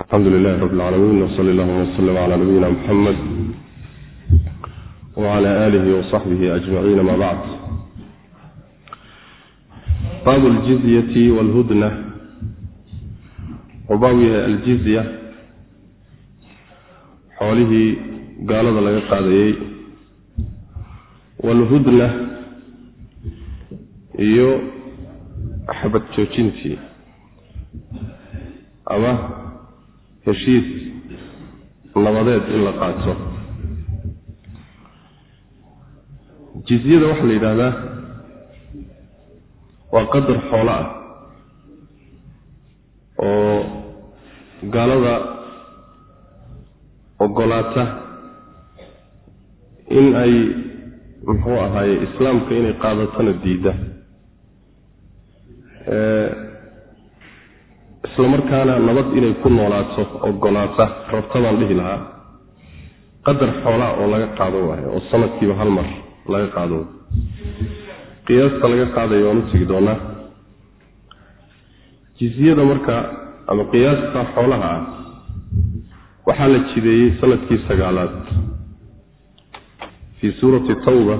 الحمد لله رب العالمين وصلى الله وسلم على نبينا محمد وعلى آله وصحبه أجمعين ما بعد. باب الجزية والهدنة. وباوية الجزية حوله قال هذا لك قاضي والهدنة iyo xabad joojintii ama heshiis nabadeed in la qaato. jizyada waxa la yiraahdaa waa qadar xoolo ah oo gaalada ogolaata in ay muxuu ahaay islaamka inay qaadatana diida isla markaana nabad inay ku noolaato ogolaata rabtadan dhihi lahaa qadar xoolaa oo laga qaado waayo oo sanadkiiba hal mar laga qaado. qiyaasta laga qaadayo waan u tegi doonaa. jizyada marka ama qiyaasta xoolaha ah waxaa la jideeyey sanadkii 9aad fi suurati tawba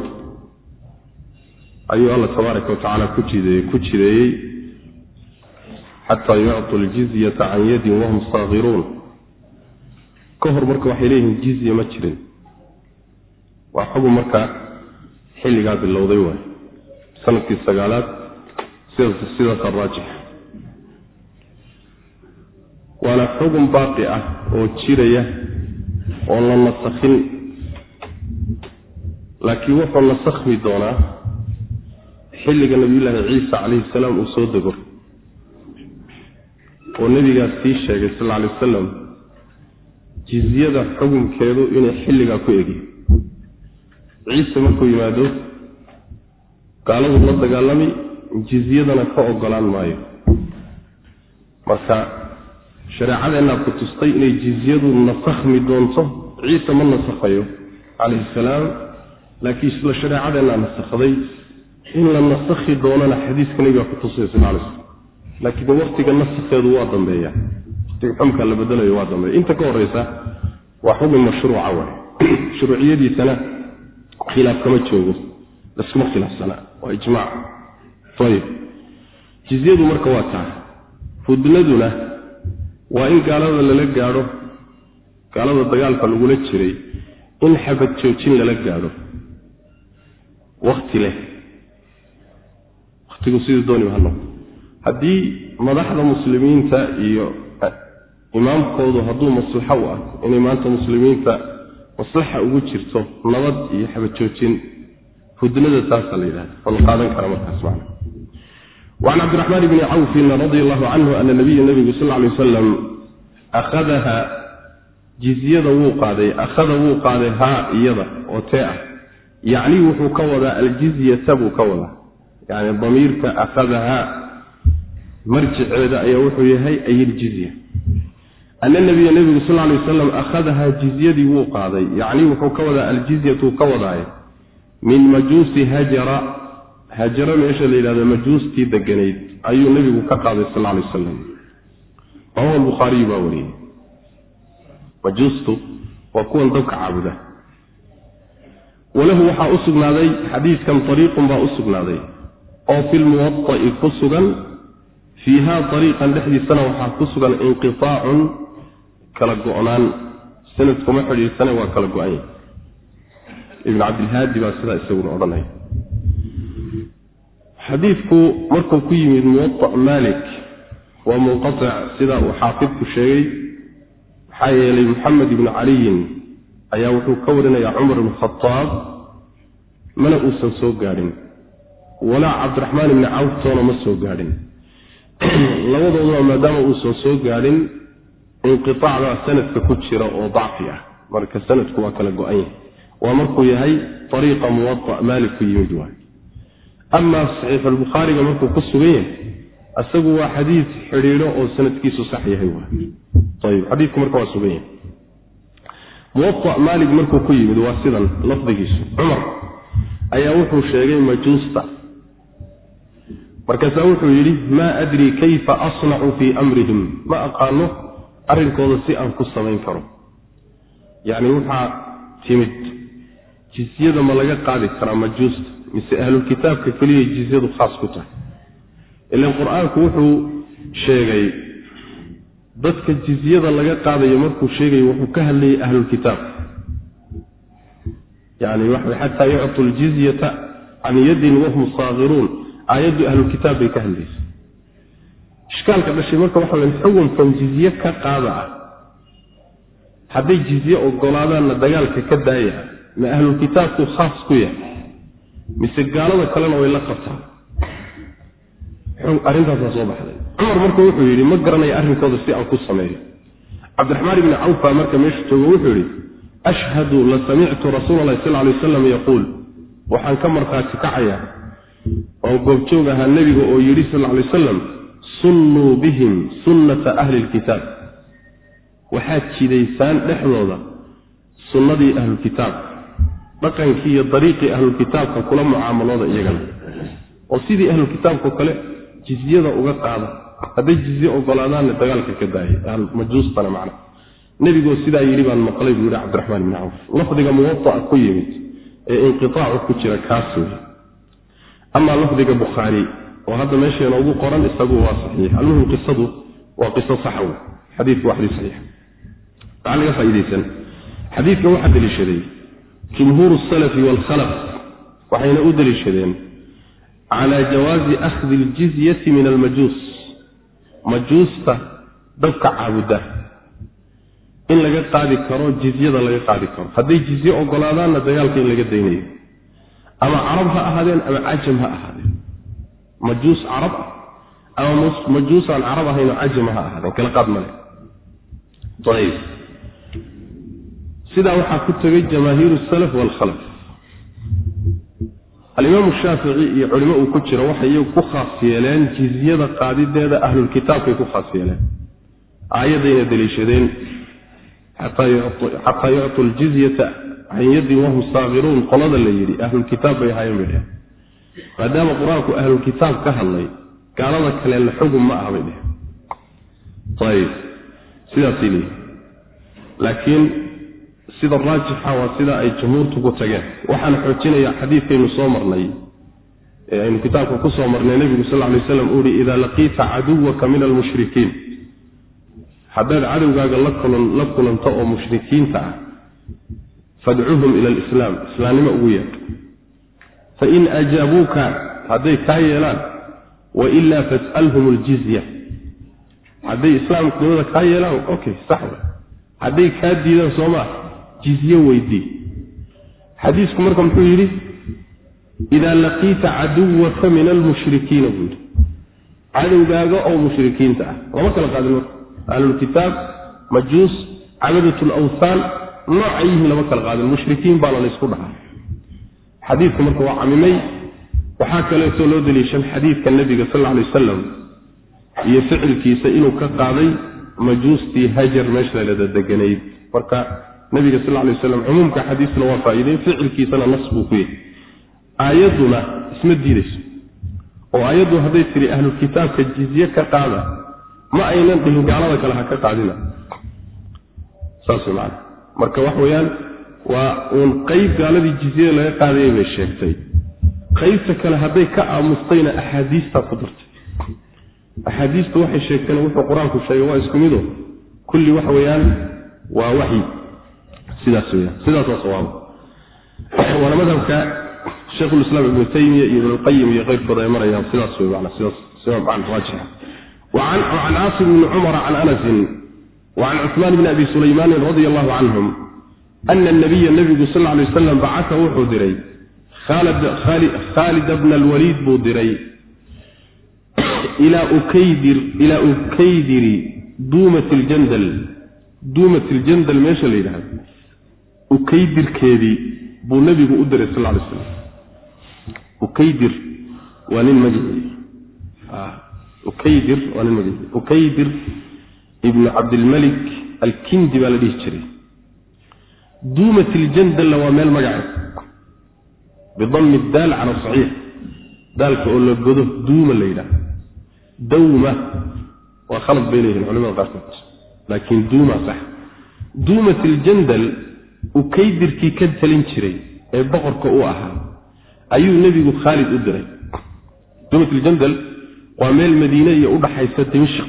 ayuu Allah tabaaraka wa tacaala ku jideeyey حتى يعطوا الجزية عن يد وهم صاغرون. كهر مركا وحيليهم جزية مجرين وحبوا مركا حلي قاد اللوضيوة سنة 9aad سيدة الراجح. وانا حكم باقية وتشيرية والله نسخين لكن وحو نسخمي دونا حلي قال نبي الله عيسى عليه السلام وصدقر ونبيغا سي sheegay sallallahu alayhi wasallam jizyada xukunkeedu inay xilliga ku eegi ciise markuu yimaado gaaladu la dagaalami jizyadana ka ogolaan maayo. marka shariicadeena ku tustay inay jizyadu nasakhmi doonto ciise ma nasakhayo alayhi salaam laakiin isla shariicadeena nasakhaday in la nasakhi doonana xadiiska nabiga ku tusay sallallahu alayhi wasallam. لكن وقتك النسخeedu waa dambeeya xukumka la bedelayo waa dambeeya inta ka horeysa waa xukun mashruuca way shuruuciyadiisana khilaaf kama joogo lasma khilaafsana waa ijmaac. طيب jizyadu marka waa taa hudnaduna waa in gaalada lala gaaro gaalada dagaalka lagu la jiray in xabad joojin lala gaaro waqti leh waqtigu sidoo dooni waa noqdo. haddii madaxda muslimiinta iyo imaamkoodu hadduu maslaxo u ah inay maanta muslimiinta maslaxa ugu jirto nabad iyo xabad joojin hudnada taas la yiraahdo oo qaadan kara markaas macna. وعن عبد الرحمن بن عوف رضي الله عنه أن النبي صلى الله عليه وسلم أخذها جزية وقادها يدا وتاء يعني وحكوذا الجزية وكوذا يعني الضمير أخذها مرجع هذا أي وحيها أي الجزية. أن النبي صلى الله عليه وسلم أخذها جزية وقاضي يعني وكوضع الجزية وكوضع من مجوس هجر من إيش اللي هذا مجوس تدقنيد أي النبي كقاضي صلى الله عليه وسلم. وهو البخاري باوري مجوسته وكون ضبك عابده وله وحا أسقنا ذي حديث كم طريق با أسقنا ذي أو في الموطأ قصدا فيها طريقا لحدي سنة وحاكسوا انقطاع كالقعنان سنتكم حدي سنة وكالقعين. ابن عبد الهادي باسدا يسوون عرنه حديثكم مركم كي من موطأ مالك ومنقطع سدا وحافظك شيء حي لمحمد بن علي أيوه كورنا يا عمر بن الخطاب من أوسن سوقارين ولا عبد الرحمن بن عوف تونا مسوقارين labadooda maadaama uu soo gaarin inqitaaca sanadka ku jira oo dacfiya marka sanadku waa kala go'ay waa markuu yahay طريقه موطأ مالك يمد waa amma sahih al-bukhari markuu ku sugay asagu waa xadiis xiriiro oo sanadkiisu sax yahay waa. طيب xadiisku markuu waa sugay موطأ مالك markuu ku yimid waa sidan lafdigiisu Umar ayaa wuxuu sheegay majuusta markaas wuxuu yiri ma adri kayfa asna'u fi amrihim ma aqaano arrinkooda si aan ku samayn karo yacni waxaa timid jizyada ma laga qaadi karaa majuusta mise ahlulkitaabka keliya jizyadu khaas ku tahay ilaan qur-aanku wuxuu sheegay dadka jizyada laga qaadayo markuu sheegayo wuxuu ka hadlayay ahlulkitaab yacni waxa xataa yuctu ljizyata can yadin wahum saagiruun aayaddu ahlulkitaab bay ka hadlaysa ishkaalka dhashay marka waxa weyn xukunkan jizye ka qaada ah hadday jizye ogolaadaanna dagaalka ka daaya ma ahlulkitaabku khaas ku yahay mise gaalada kalena way la qabtaa arrintaasaa soo baxday cumar marka wuxuu yidhi ma garanayo arrinkooda si aan ku sameeyo cabdiraxmaan ibni cawf baa marka meesha joogo wuxuu yidhi ashhadu la samictu rasuula allahi sal alay wasalam yaquul waxaan ka markhaati kacayaa oo goobjoog ahaa nebiga oo yidhi sal alay wasalam sunnuu bihim sunnata ahli lkitaab waxaad jidaysaan dhexdooda sunnadii ahlulkitaab dhaqankii iyo dariiqii ahlulkitaabka kula mucaamalooda iyagana oo sidii ahlulkitaabkao kale jizyada uga qaada hadday jizye ogolaadaanna dagaalka ka daayay majuustana macna nebigoo sidaa yidhi baan maqlay buu yidhi cabdiraxmaan ibni cawf lafdiga muwada'a ku yimid ee inqitaacu ku jira kaas wey amaa lafdiga bukhaari oo hadda meesheena ugu qoran isagu waa saxiix almuhim qisadu waa qiso saxa wey xadiidku waa xadiis saxiix maxaa laga faa'iidaysan xadiidka waxaa deliishaday jumhuuru asalafi waalkhalaf waxayna u deliishadeen calaa jawaazi akhdi aljizyati min almajuus majuusta dadka caabuda in laga qaadi karo jizyada laga qaadi karo hadday jizye ogolaadaanna dagaalka in laga daynayo ama carab ha ahaadeen ama cajam ha ahaadeen majuus carab ama majuus aan carab ahayn oo cajam ha ahaadeen kala qaad male ayib sidaa waxaa ku tegay jamaahiiru salaf waalkhalaf alimaamu shaafici iyo culimo uu ku jiro waxay iyagu ku khaas yeeleen jizyada qaadideeda ahlulkitaabkay ku khaas yeeleen aayadayna deliishadeen xataa yuctu ljizyata can yadin wahum saagiruun qolada la yidhi ahlulkitaab bay ahaayeen bay dheheen maadaama qur-aanku ahlulkitaab ka hadlay gaalada kale la xugum ma aha bay dheheen ayib sidaasay leeyihin laakiin sida raajixa waa sida ay jumhuurtu ku tageen waxaan xoojinayaa xadiidkaynu soo marnay ee aynu kitaabka ku soo marnay nebigu sal lla alay waslam uu yihi idaa laqiita caduwaka min almushrikiin haddaad cadowgaaga la kulanto oo mushrikiinta ah fadcuhum ila alislaam islaamnimo ugu yeedh fain ajaabuuka hadday kaa yeelaan wailaa fas'alhum aljizya hadday islaamnimada kaa yeelaan okay sax wey hadday kaa diidaan soo maa jizye weydii xadiisku marka muxuu yidhi idaa laqiita caduwaka min almushrikiina buu yidhi cadowgaaga oo mushrikiinta ah lama kala qaadin marka ahlulkitaab majuus cabadat lawthaan noocay yihiin lama kala qaadin mushrikiin baana laysku dhahaa xadiidku marka waa camimay waxaa kaleetoo loo daliishan xadiidka nebiga sal alay wasalam iyo ficilkiisa inuu ka qaaday majuustii hajar meesha lada deganayd marka nabiga sal alay wasalam cumuumka xadiisna waa faa'iidey ficilkiisana nas buu ku yahay aayadduna isma diidayso oo aayaddu hadday tiri ahlulkitaabka jizye ka qaada ma aynan dhihin gaalada kale ha ka qaadina saas wey macana marka wax weeyaan waa uun qayb gaaladii jizyada laga qaadayay bay sheegtay qaybta kale hadday ka aamustayna axaadiistaa ku dartay axaadiistu waxay sheegteen wuxuu qur-aanku sheegay waa isku mido kulli wax weeyaan waa waxyi sidaas weeyaan sidaas waa sawaab waana madhabka sheekhulislaam ibnu taymiya iyo ibnulqayim iyo keyrkooda ay marayaan sidaas wey macna sidaas sida macna raajixa وعن عاصم بن عمر عن أنس وعن عثمان بن أبي سليمان رضي الله عنهم أن النبي صلى الله عليه وسلم بعثه وحضري خالد بن الوليد بودري إلى أكيدر دومة الجندل ماشى ليلها أكيدر كيدي بو النبي بودري صلى الله عليه وسلم أكيدر وانين مجد أكيدر ابن عبد الملك الكندي بالذي يشتري دومة الجندل ومال مقعد بضم الدال على الصحيح ذلك أقول لك دومة الليلة دومة وخلط بينهم العلماء الغرفة laakiin duuma sax duumatul jandal ukaydirkii ka talin jiray ee boqorka u ahaa ayuu nabigu Khalid u diray duumatul jandal waa meel Madiina iyo u dhaxaysa Dimashq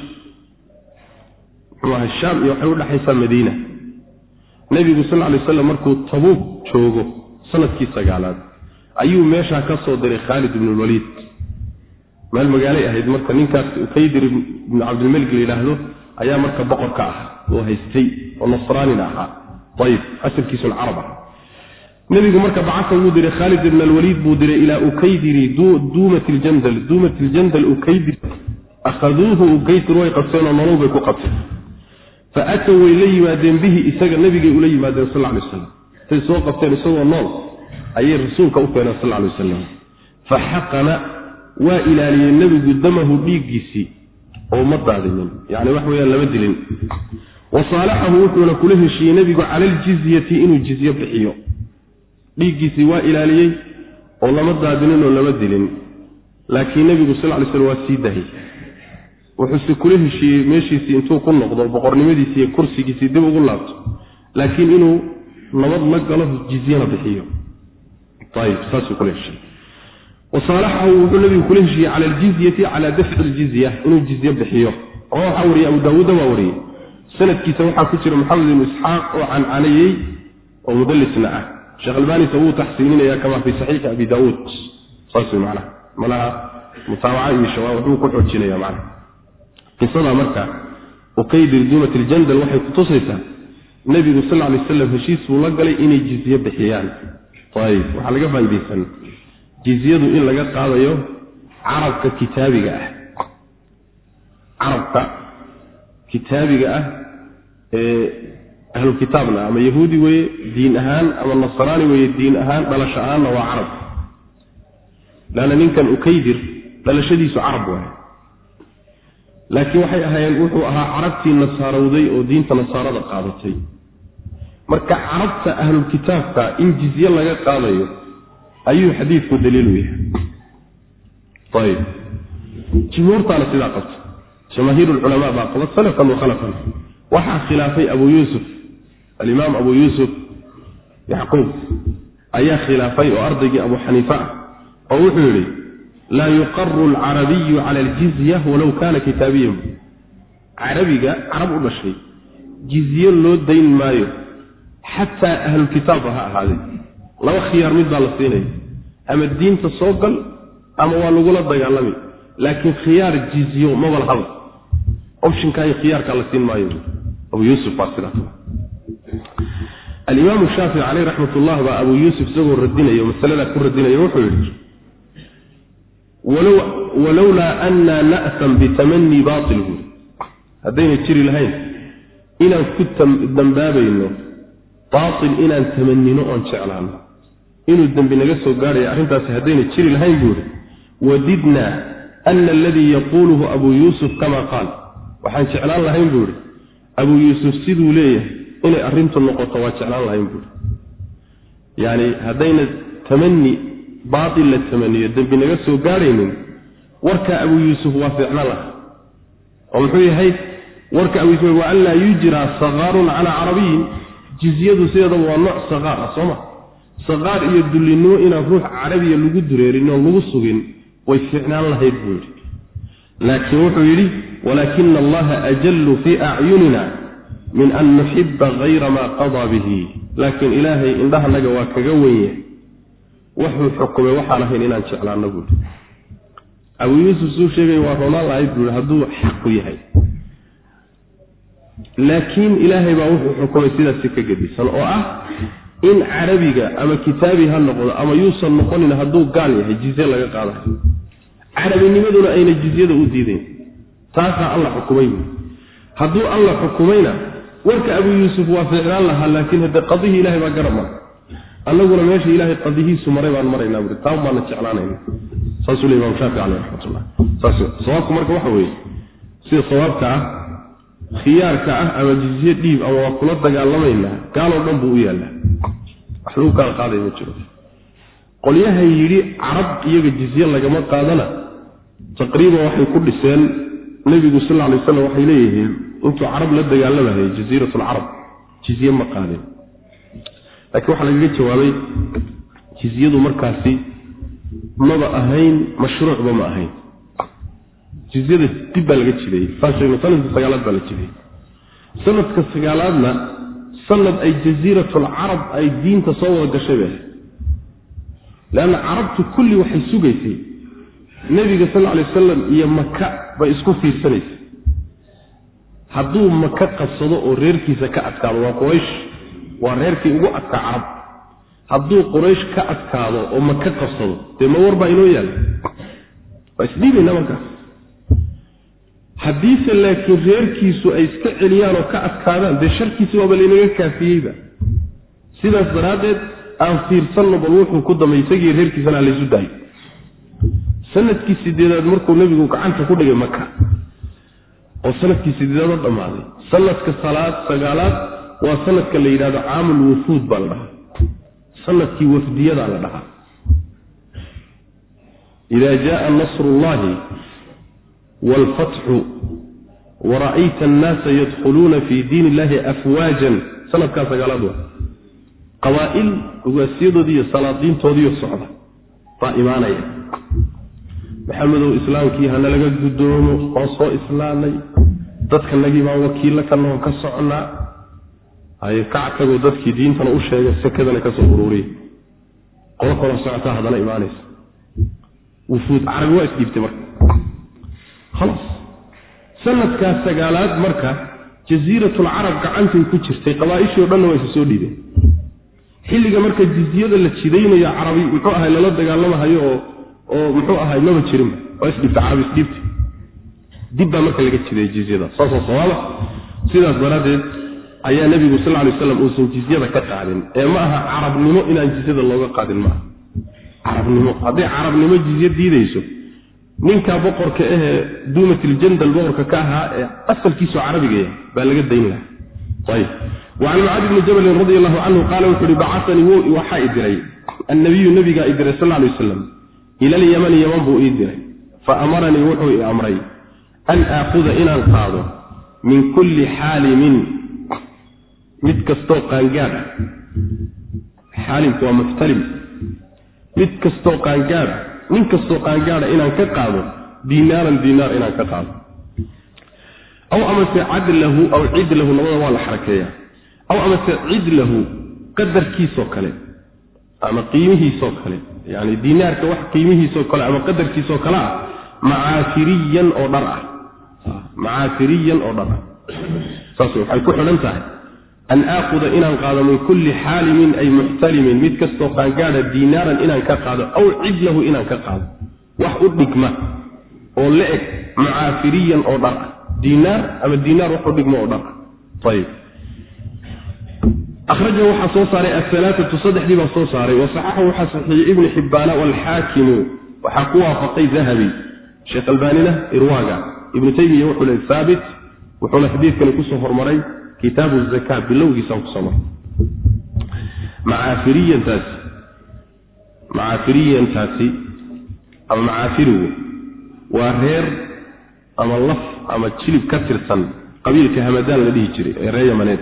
waa Shaam iyo waxa u dhaxaysa Madiina nabigu sallallahu alayhi wasallam markuu Tabuk joogo sanadkii 9aad ayuu meesha ka soo diray Khalid ibn al-Walid meel magaalo ahayd marka ninkaas ukaydir ibn Abd al-Malik leeyahay ayaa marka boqorka ah oo haystay oo nasraani ahaa طيب asalkiisu arab nabigu marka bacaka uu diray Khalid ibn al-Walid buu diray ila ukaydiri duumatul jandal ukaydir akhaduhu ukaydir way qabteen nolow bay ku qabteen fa atu ilayhi bihi isaga nabiga uu leeyahay sallallahu alayhi wasallam tay soo qabteen isagoo nool ayay rasuulka u keenay sallallahu alayhi wasallam fa haqana wa ilaaliya nabigu damahu dhiigiisi oo ma daadinin yaani wax weeyaan lama dilin وصالحه وحنا كله شيء نبي على الجزية إنه الجزية بحيو ديجي سواء إلالي والله ما دادنين ولا مدلين لكن نبي صلى الله عليه وسلم سيده وحس كله شيء ماشي سينتو كل نقطة بقرن مدي سي كرسي سي دب غلط لكن إنه نمض مقاله الجزية بحيو طيب ساسو كل شيء وصالحه النبي كله شيء على الجزية على دفع الجزية إنه الجزية بحيو روح أوري أبو داود وأوري sanadkiisa waxa ku jira Muhammad ibn Ishaq oo aan anayay oo mudallisna ah Sheikh Albani soo taxsiinaya kama fi sahih Abi Daawud saasi malaha mutaawaca iyo shawaab uu ku xoojinaya macna qisada marka ukaydir duumatul jandal waxay ku tusaysaa nabiga sallallahu alayhi wasallam heshiis uu la galay inay jizya bixiyaan طيب waxa laga faa'iideysan jizyadu in laga qaadayo arabka kitaabiga ah arabka kitaabiga ah ahlu kitaabna ama yahuudi way diin ahaan ama nasraani way diin ahaan dhalashaan waa arab lana ninkan ukaydir dhalashadiisu arab waa laakiin waxay ahaayeen wuxuu ahaa arabtii nasaarawday oo diinta nasaarada qaadatay marka arabta ahlu kitaabka in jizya laga qaadayo ayuu xadiisku daliil u yahay طيب jumhuurtana sida qabta جماهير العلماء باقوا سلفا وخلفا وحا خلافي أبو يوسف الإمام أبو يوسف يعقوب أي خلافي وأرضي أبو حنيفة ووحولي لا يقر العربي على الجزية ولو كان كتابيا عرب البشري جزية لو دين مايو حتى أهل الكتاب هذه لو خيار مدى للصيني أما الدين تصوقل أما والغولة ضيالمي لكن خيار الجزية ما هو الحظ أوبشن كاي خيار كالسين ما يوجد أبو يوسف فاسرته الإمام الشافعي عليه رحمة الله أبو يوسف زغر الدين يوم السلالة كر الدين يروح ولولا أن نأثم بتمني باطله هذين الشير الهين إن كنت الدنبابي إنه باطل إن تمنينه أن شعلان إنه الدنب نقصه قاري أحين تاسي هذين الشير الهين جوري وددنا أن الذي يقوله أبو يوسف كما قال وحان شعلان الله ينبوري أبو يوسف سيدو ليه إني أرمت النقطة وشعلان الله ينبوري يعني هذين التمني باطل للتمني الدنب نقصه قارين ورك أبو يوسف وافعنا الله ومحوي هاي ورك أبو يوسف وأن لا يجرى صغار على عربي جزية سيدة والنوع صغار أصلا صغار يدل إنه إنا روح عربي اللي قدر إنه اللي قصوين ويفعنا الله يقول لكن وحيري ولكن الله أجل في أعيننا من أن نحب غير ما قضى به لكن إلهي إن ده نجواك جوية وحو حكم وحاله إن إن شاء الله نقول أبو يوسف سوف شيء ورونا الله يقول هذا حق يهي لكن إلهي بوحو حكم سيدا سكة جديد إن عربية أما كتابي هالنقطة أما يوصل نقول إن هذا قال يهي جزية لك قاله عربي نمدون أين الجزية أوديدين تاسع الله حكمين هذا الله حكمين ورك أبو يوسف وافع الله لكن هذا قضيه إلهي ما قرب الله يقول ماشي إلهي قضيه سمري وعن مري نابر تاوم ما نتشعلانين صلى الإمام الشافعي عليه رحمة الله صوابكم مركب وحوي سير صوابك خيارك أما جزية ديب أو وقلت قال الله إلا قالوا نبو إيا الله أحلوك قال قاضي مجرد قل ياها يري عرب إياك الجزية لك ما قادنا تقريبا وحي كل سنة النبي صلى الله عليه وسلم وحي إليه intuu carab la dagaalamahay jasiiratul arab jizye ma qaadin laakiin waxa laga jawaabay jizyadu markaasi maba ahayn mashruucba ma ahayn jizyada dib baa laga jiray faashayna sanadka sagaalaad baa la jiray sanadka sagaalaadna sanad ay jasiiratul arab ay diinta soo wada gashay laana arabtu kulli waxay sugaysay nabiga sallallahu alayhi wasallam iyo makka bay isku fiirsanaysa hadduu makka qabsado oo reerkiisa ka adkaado waa quraysh waa reerkii ugu adkaa carab hadduu quraysh ka adkaado oo makka qabsado dee ma warba inoo yaal bas diinina markaas hadiise laakiin reerkiisu ay iska celiyaan oo ka adkaadaan dee sharkiisa waa balinaga kaafiyeyba sidaas daraadeed aan fiirsanno bal wuxuu ku damaysay reerkiisana la isu daayay sanadkii sideedaad markuu nabigu gacanta ku dhigay makka oo sanadkii sideedaad dhamaaday sanadka sagaalaad waa sanadka la yiraahdo aamul wufuud baa la dhahaa sanadkii wafdiyada la dhahaa ila jaa nasrullahi wal fathu wa ra'aita an-nasa yadkhuluna fi dinillahi afwajan sanadka sagaalaad waa qawaa'il ugaasiyadooda iyo salaadiintoodii iyo socda fa iimaanaya maxamedow islaamkii hana laga gudoomo oo soo islaamay dadka nagi baa wakiil ka noqon ka socnaa ay kackago dadkii diintana u sheegay sakadana ka soo ururiyay qolo socota hadana iimaanaysa wufuud arag waa isdibtay marka خلاص sanadka sagaalaad marka jasiiratul arab gacantay ku jirtay qabaa'ishii oo dhan way soo dhiibeen xilliga marka jizyada la jidaynayo arabi wuxuu ahay la dagaalamayo oo muxuu ahay maba jirin oo isdibta carab isdibta dibba marka laga jiday jizyada sababa sidaas daraadeed ayaa nabigu sallallahu alayhi wasallam uu jizyada ka qaadin ee ma aha arabnimo inaan jizyada looga qaadin ma arabnimo hadii arabnimo jizya diidayso ninka boqorka duumatil jandal boqorka ka ahaa asalkiisu carabiga baa laga dayn lahaa طيب وعن معاذ بن جبل رضي الله عنه قال بعثني وحا إدري النبي إدري صلى الله عليه وسلم إلى اليمن يمنبو إدري فأمرني وحو أمري أن آخذ إلى القاضي من كل حال من متكستو قانقار حالم ومفتلم متكستو قانقار من كستو قانقار إلى كقاضي دينار إلى كقاضي أو أمس عدله أو عدله نوضا ولا حركية أو أمس عدله قدر كيسو كله أما قيمه سوكله يعني دينار كواحد قيمه سوكله أما قدر كيسو كله معافريا أو درع معافريا أو درع صاصو حيكون حلمتها أن آخذ إنا قال من كل حال من أي محترم متكستو قال دينارا إنا كقال أو عدله إنا كقال وحد نكمة أو لئك معافريا أو درع دينار أما الدينار وحد نكمة أو درع طيب أخرجه حصوصاري الثلاثة تصدح دي بصوصاري وصححه حسنحي ابن حبان والحاكم وحقوها فقي ذهبي شيخ البانينة إرواقع ابن تيمية وحول الثابت وحول الحديث كان يكسه فرمري كتاب الزكاة باللوغي سوق صمر معافريا تاسي أما معافره وهير أما اللف أما تشيلب كثير سن قبيل كهمدان الذي يجري رأي منات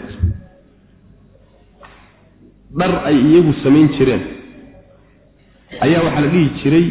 dar ay iyagu sameyn jireen ayaa waxa la dhigi jiray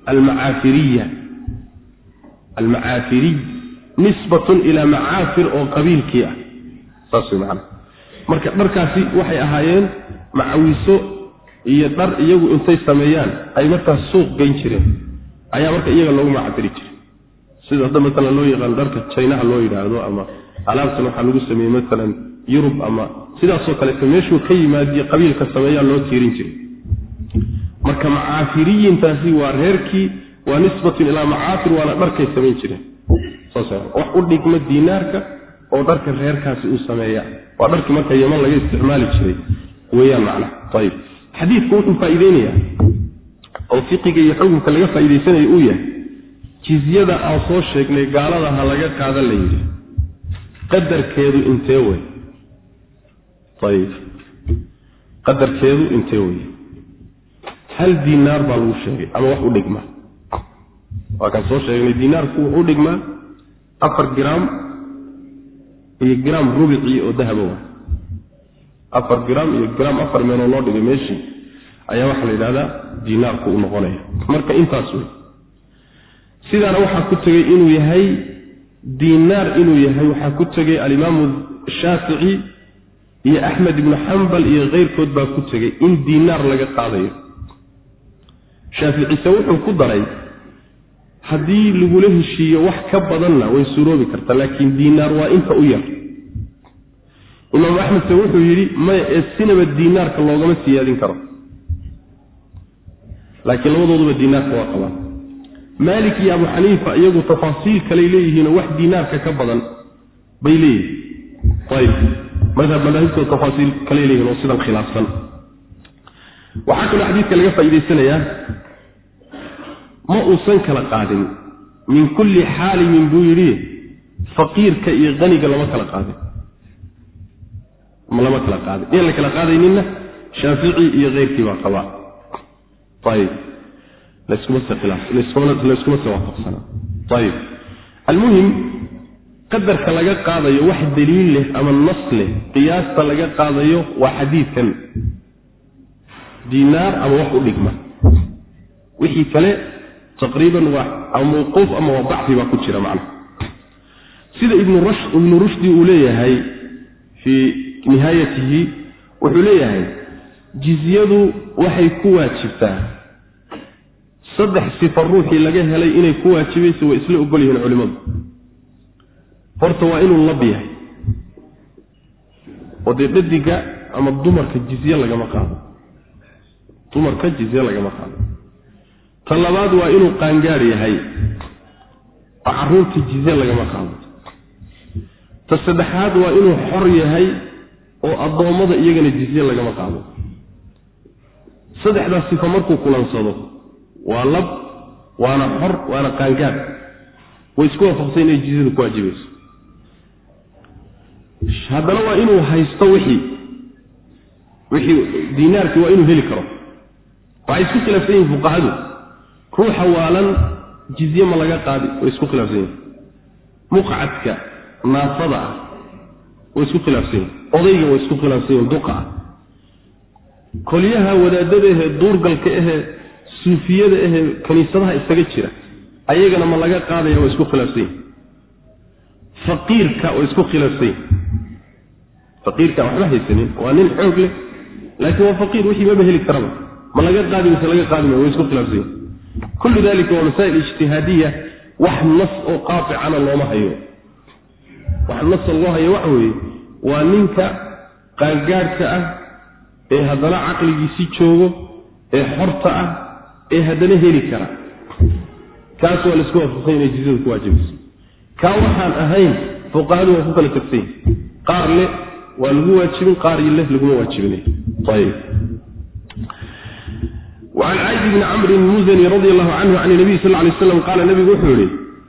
al-ma'afiri nisbatun ila ma'afir oo qabiilkii ah saasoo macna marka dharkaasi waxay ahaayeen macawiso iyo dar iyagu intay sameeyaan ay marka suuq geyn jireen ayaa marka iyaga loogu macafiri jiray sida hadda mesela loo yaqaan dharka China loo yiraahdo ama alaabtan waxa lagu sameeyay mesela Yurub ama sidaasoo kale meeshuu ka yimaadiyo qabiilka sameeyaa loo tiirin jiray marka macaafiriintaasi waa reerkii waa nisbatun ila macaafir wala dharkay sameyn jireen saasoo wax u dhigma diinaarka oo dharka reerkaasi uu sameeyaa waa dharkii marka Yemen laga isticmaali jiray weeyaan macna tayib xadiidku wuxuu faa'iideynaya oo fiqiga iyo xukunka laga faa'iideysanayo uu yahay jizyada aan soo sheegnay gaalada ha laga qaadan la yiri qadarkeedu intee way طيب قدر كيدو انتي وي هل دينار بالو شيء اما واخ ودغما وكان سو شيغني دينار كو ودغما 4 جرام iyo gram rubici oo dahab ah 4 gram iyo gram 4 meelo loo dhigay meeshii ayaa waxa la yiraahdaa diinaarku u noqonaya marka intaas way sidana waxa ku tagay inuu yahay diinaar inuu yahay waxa ku tagay al-Imam Shafi'i iyo Ahmad ibn Hanbal iyo qeyrkood baa ku tagay in diinaar laga qaadayo Shafi'i wuxuu ku daray hadii lagu la heshiiyo wax ka badanna way suroobi kartaa laakiin diinaar waa inta u yar Imam Ahmad wuxuu yiri ma sinaba diinaarka loogama siyaadin karo laakiin labadooduba diinaarka waa qabaan Malik iyo Abu Hanifa iyagu tafaasiil kale leeyihiin wax diinaarka ka badan bay leeyihiin طيب madhab madahibka tafaasiil kale leeyihiin oo sidan khilaafsan waxa kale xadiiska laga faa'iideysanayaa ma uusan kala qaadin min kulli xaal min buyri faqiirka iyo qaniga lama kala qaadin lama kala qaadin in la kala qaadaynina Shafi'i iyo qeyrkii baa qaba طيب لسكم الخلاف لسكم توافقنا طيب المهم قدر كلغا قادايو واحد دليل له اما النص له قياس لغا قادايو وحديث كان دينار او واحد دغما وحي كله تقريبا او موقوف اما وضعف با كجيره معنا سيده ابن رشد وليهي في نهايته وحليهي جزيده waxay ku waajibtaa saddex sifar ruuxi laga helay inay ku waajibayso way isla ogol yihiin culimadu horta waa inuu lab yahay oo dhadiga ama dumarka jizya laga qaado talabaad waa inuu qaangaar yahay carruurta jizya laga qaado tasaddexaad waa inuu xor yahay oo adoomada iyagana jizya laga qaado saddexdaas sifar markuu kulansado waa lab waana xor waana qaangaar way isku waafaqsan inay jizyadu ku waajibayso hadana waa inuu haysto wixii diinaarki waa inuu heli karo waxay isku khilaafsan yihiin fuqahadu ruuxa waalan jizya ma laga qaadi way isku khilaafsan yihiin muqcadka naafada way isku khilaafsan yihiin odayga way isku khilaafsan yihiin duqa koliyaha wadaadada ee duurgalka ee suufiyada ee kaniisadaha isaga jira ayagana ma laga qaadaya oo isku khilaafsan faqiirka oo isku khilaafsan faqiirka waxba haysanin waa nin xoog leh laakiin waa faqiir wixii ma heli karaba ma laga qaadi mise laga qaadi ma isku khilaafsan kullu dalika waa masaa'il ijtihaadiyya wax nas oo qaafi'an looma hayo wax nas loo hayo wax weeye waa ninka qaangaarka ah ee hadana aqligiisa joogo ee xorta ah ee hadana heli kara kaas waa isku waafaqsan inay jizyadu ku waajibayso ka waxaan ahayn fuqahaadu waa ku kala tagtay qaar le waa lagu waajibin qaar leh lagu waajibin طيب وعن عيد بن عمرو المزني رضي الله عنه عن النبي صلى الله عليه وسلم قال النبي وحوري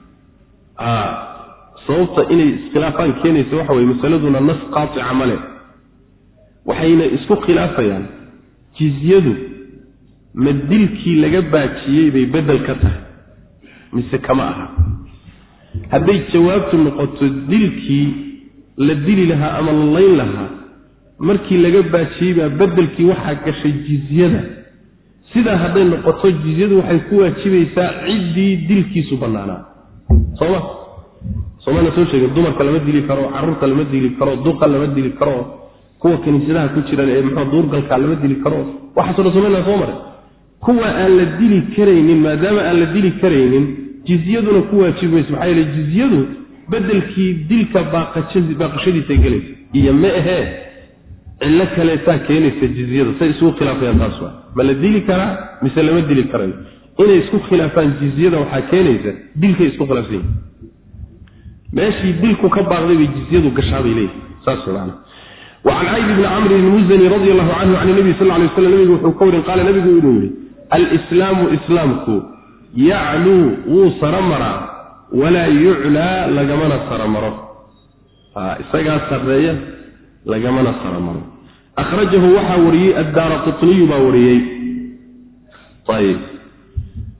صوت إني اسخلافان كينيس waxa way masaladuna nas qaati amale waxayna isku khilaafayaan jizyadu madilkii laga baajiyay bay bedel ka tahay mise kama aha haday jawaabtu noqoto dilkii la dili laha ama la layn laha markii laga baajiyay ba bedelkii waxa gashay jizyada sida haday noqoto jizyadu waxay ku waajibaysaa cidii dilkiisu banaana Soomaaliya soo sheegay dumarka lama dili karo carruurta lama dili karo duqa lama dili karo kuwa kaniisadaha ku jira ee muxuu duurgalka lama dili karo waxa soo Soomaaliya soo maray kuwa aan la dili kareynin maadaama aan la dili kareynin jizyaduna ku waajibayso maxay leeyahay jizyadu bedelkii dilka baaqashadiisa galaysa iyo ma aha illa kale taa keenaysa jizyada say isku khilaafayaan taas ma la dili kara mise lama dili karayo inay isku khilaafaan jizyada waxa keenaysa dilka isku khilaafsan ماشي دلكو كباغدي بجزيده غشابي ليه ساسو معنا وعن عيد بن عمرو المزني رضي الله عنه عن النبي صلى الله عليه وسلم يقول قال النبي يقول الاسلام اسلامكو يعلو وصرمرا ولا يعلى لجمنا صرمرا اسغا سريه لجمنا صرمرا اخرجه وحوري الدارقطني باوريي طيب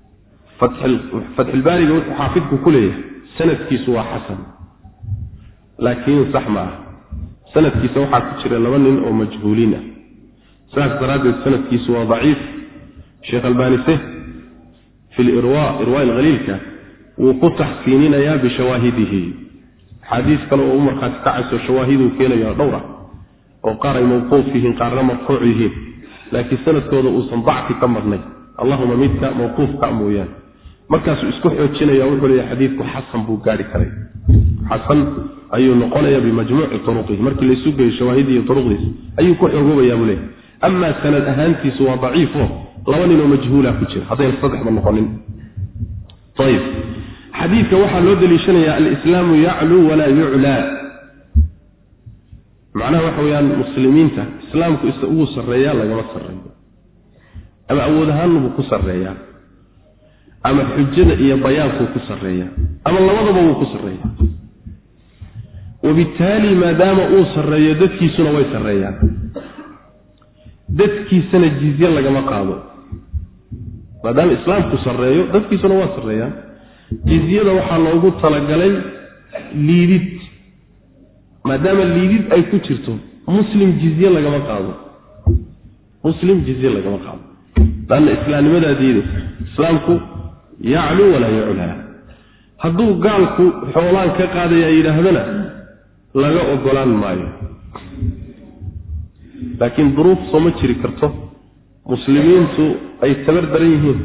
فتح الباري حافظكم كله سندكيس waa xasan laakiin sax ma sanadkiisa waxa ku jira laba nin oo majhuulina saas daraaddeed sanadkiisu waa daciif Sheikh Albani في إرواء الغليل وقتحسينين يا بشواهده حديث كانوا أمر قد تعس وشواهده كان يا دورة وقارئ موقوف فيه قارئ مرفوع فيه لكن سنة كوضا أصلا ضعف كمرني اللهم ميتك موقوف كأمويان مركز اسكح وتشينا يقول لي حديثك حسن بوغاري كري حسن أي نقول يا بمجموع طرقه مركز ليسوق شواهده طرقه أي كح يقول يا مولي أما سنة أهانتي سوى ضعيفه لواني مجهولة كتير هذا يصدح من نقولين طيب حديث وحى لود ليشنيا الإسلام يعلو ولا يعلى معناه وحويا المسلمين إسلامك يستووا الريال لا جمع الريال أما أولها أنه بكسر الريال أما حجنا إيا بيانك بكسر الريال أما الله وضبه بكسر الريال وبالتالي ما دام أوصر الريال دتكي سنة ويسر الريال دتكي سنة جزية لا جمع قابل ما دام الإسلام كسر الريال دتكي سنة ويسر الريال جزية وحا لوغو طلقلي ليدت ما دام الليدت أي كترتم مسلم جزية لا جمع قابل مسلم جزية لا جمع قابل لأن الإسلام ماذا دينه إسلامكم يعلو ولا يعلى هدو قالكم حولان كقادة يا إلهنا لا أقولان مايو لكن ظروف صمت شركته مسلمين سو أي تبردرينهم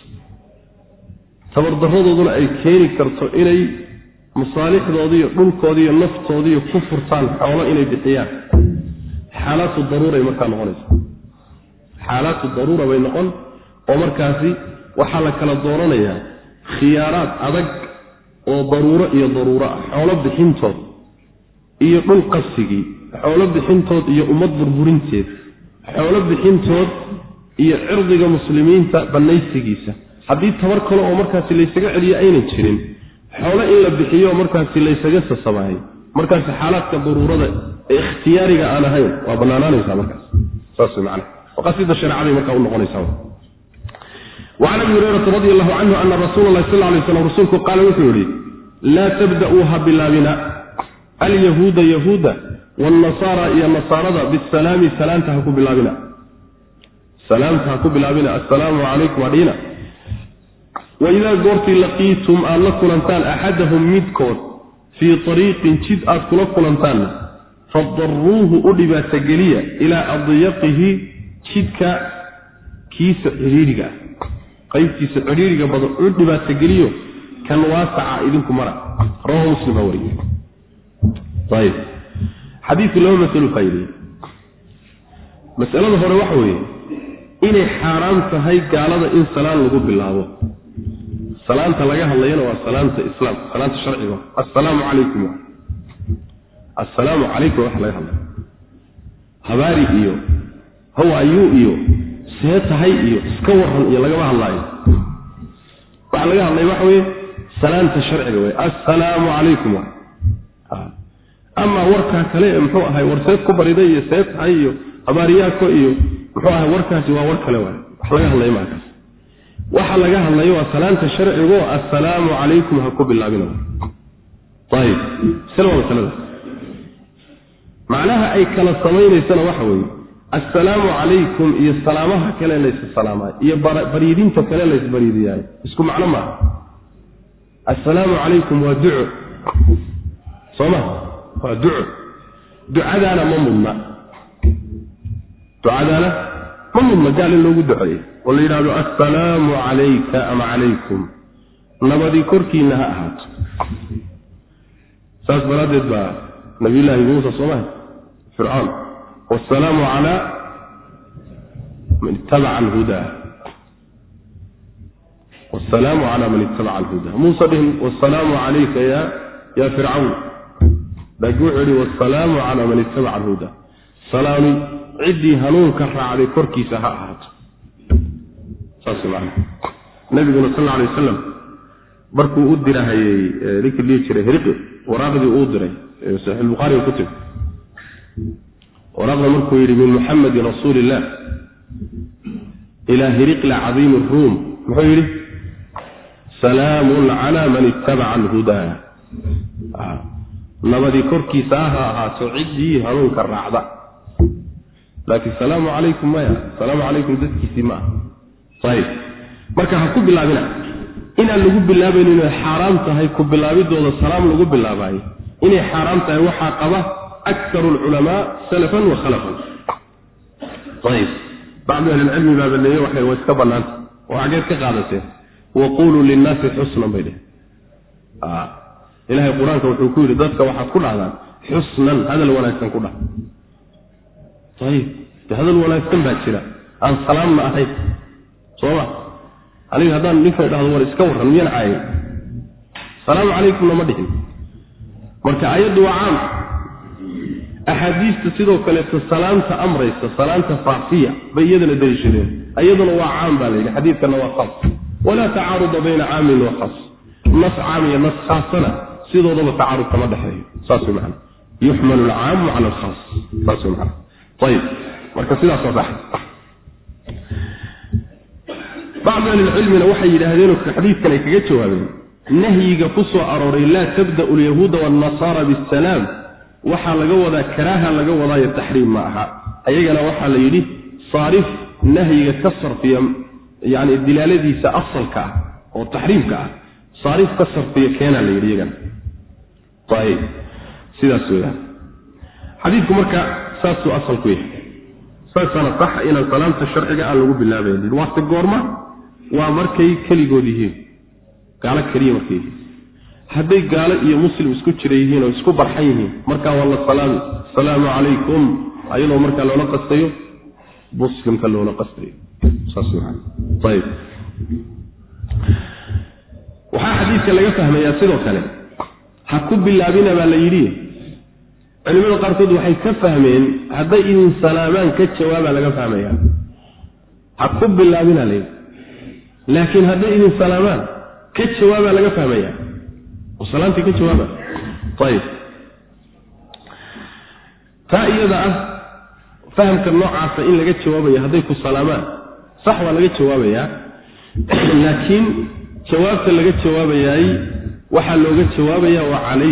تبردرهم أي كيني كرتو إلي مصالح ضوضية ملك ضوضية نفط ضوضية كفر طال حولا إلي بحيان حالات الضرورة مكان غنز حالات الضرورة بينقل ومركزي وحالة كلا الضرورة خيارات أدق وضرورة إيا ضرورة حولا بحنتو إيا قل قصيقي حولا بحنتو إيا أمد بربورنتيد حولا بحنتو إيا عرضك مسلمين بنيسيقيسة حديث تبركل ومركزي ليسيقى عليا أين تشرين حولا إلا بحيو ومركزي ليسيقى الصباحي مركزي حالات كضرورة اختيارك أنا هاي وبناناني سا مركز صاصي معنا وقصيد الشرع عظيم مركز ونقوني سوا وعن ابي هريره رضي الله عنه ان رسول الله صلى الله عليه وسلم رسولك قال وحوري لا تبدأوها باللابنا اليهود يهودا والنصارى يا نصارى بالسلام سلامتها باللابنا سلامتها باللابنا السلام عليكم علينا وإذا قرت لقيتم أنكم أنتان أحدهم مدكم في طريق جد أذكركم أنتان فضروه أدبا تقليا إلى أضيقه جدك كيس عريرك قيب كيس عريرك أدبا تقليا كان واسع إذنكم مرة رواه مسلم هوري طيب حديث له مثل خيري مسألة هو وحوي إن حرام فهي قال إن صلاة لغو بالله صلاة لغاها الله ينوى صلاة إسلام صلاة الشرعي السلام عليكم السلام عليكم ورحمة الله هباري إيو هو أيو إيو سيئة هاي إيو سكورها إيو لغاها الله وعلى الله وحوي صلاة الشرعي السلام عليكم أما وركا كلام محوها هاي ورسيت كبر يدي سيئة هاي إيو هبارياكو إيو محوها وركا سوا وركا لوان وحلقها الله معك وحلقها الله يوى صلاة الشرعي السلام عليكم هكو بالله بنا طيب سلام وسلام معناها أي كلا الصمين سنة وحوي السلام عليكم إيا السلامها كلا ليس السلامة إيا بريدين تكلا ليس بريدين اسكم معنا ما السلام عليكم ودعو صمه ودعو دعاء أنا ممنا دعاء أنا ممنا قال له دعاء واللي يقول السلام عليك أم عليكم نبدي كركي إنها أحد ساس برادت با نبي الله موسى صمه فرعون والسلام على من اتبع الهدى والسلام على من اتبع الهدى موسى بهم والسلام عليك يا فرعون بقوعي والسلام على من اتبع الهدى سلام عدي هنون كرع علي كركي سها أحد صلى الله عليه النبي صلى الله عليه وسلم بركو أدرى هي ليك اللي يشري هرقه وراغدي أدرى صحيح البخاري وكتب ورغم مركو يري من محمد رسول الله إلى هرقل عظيم الروم محيري سلام على من اتبع الهدى nabadi korkiisa ha ahaato ciddii hanuunka raacda laakiin salaamu calaykum maya salaamu calaykum dadkiisii ma ayib marka ha ku bilaabina inaan lagu bilaabayn inay xaaraam tahay ku bilaabidooda salaam lagu bilaabay inay xaaraam tahay waxaa qaba akthar ulculamaa salafan wa khalafan ayib bacdu ahli ilcilmi baa baneeye waxay waa iska bannaanta oo xageed ka qaadateen waquluu linnaasi xusnan bay dheh ilaahay qur-aanka wuxuu ku yidhi dadka waxaad ku dhahdaan xusnan hadal wanaagsan ku dhah ayib hadal wanaagsan baa jira aan salaamna ahayn sooma aniga haddaan ninka dhahdo war iska warran miyaan caayin salaamu calaykumna ma dhihin marka ayaddu waa caam axaadiista sidoo kaleeto salaamta amraysa salaamta faafiya bay iyadana daliishadeen iyaduna waa caam baa layidhi xadiidkana waa khas walaa tacaaruda bayna caamin wa khas nas caam iyo nas khaasana sidoodaba tacaarud kama dhexeeyo saas way macana yuxmalu alcaamu cala alkhaas saas way macana ayib marka sidaas waa sax bacdu ahlilcilmina waxay yidhaahdeen xadiidkan ay kaga jawaabeen nahyiga ku soo arooray laa tabda'u alyahuuda waannasara bisalaam waxaa laga wadaa karaaha laga wadaayo taxriim ma aha ayagana waxaa la yidhi saarif nahyiga ka sarfiya yani dilaaladiisa asalka ah oo taxriimka ah saarif ka sarfiya keenaa la yidhi iyagana ayib sidaas weeyaan xadiidku marka saasuu asal ku yahay saasana sax inaan salaamta sharciga aan lagu bilaabaynin waase goorma waa markay keligood yihiin gaalo keliya markay yihiin hadday gaalo iyo muslim isku jira yihiin oo isku barxan yihiin markaa waa la salaami asalaamu calaykum ayadoo markaa loola qastayo muslimka loola qastayo saas macana ayib waxaa xadiidka laga fahmayaa sidoo kale ha ku bilaabina baa la yidhi culimada qaarkood waxay ka fahmeen hadday idin salaamaan ka jawaabaa laga fahmayaa ha ku bilaabina la yidhi laakiin hadday idin salaamaan ka jawaabaa laga fahmayaa oo salaamtii ka jawaaba ayib taa iyada ah fahamka noocaasa in laga jawaabayo hadday ku salaamaan sax waa laga jawaabayaa laakiin jawaabta laga jawaabayaay waxaa looga jawaabayaa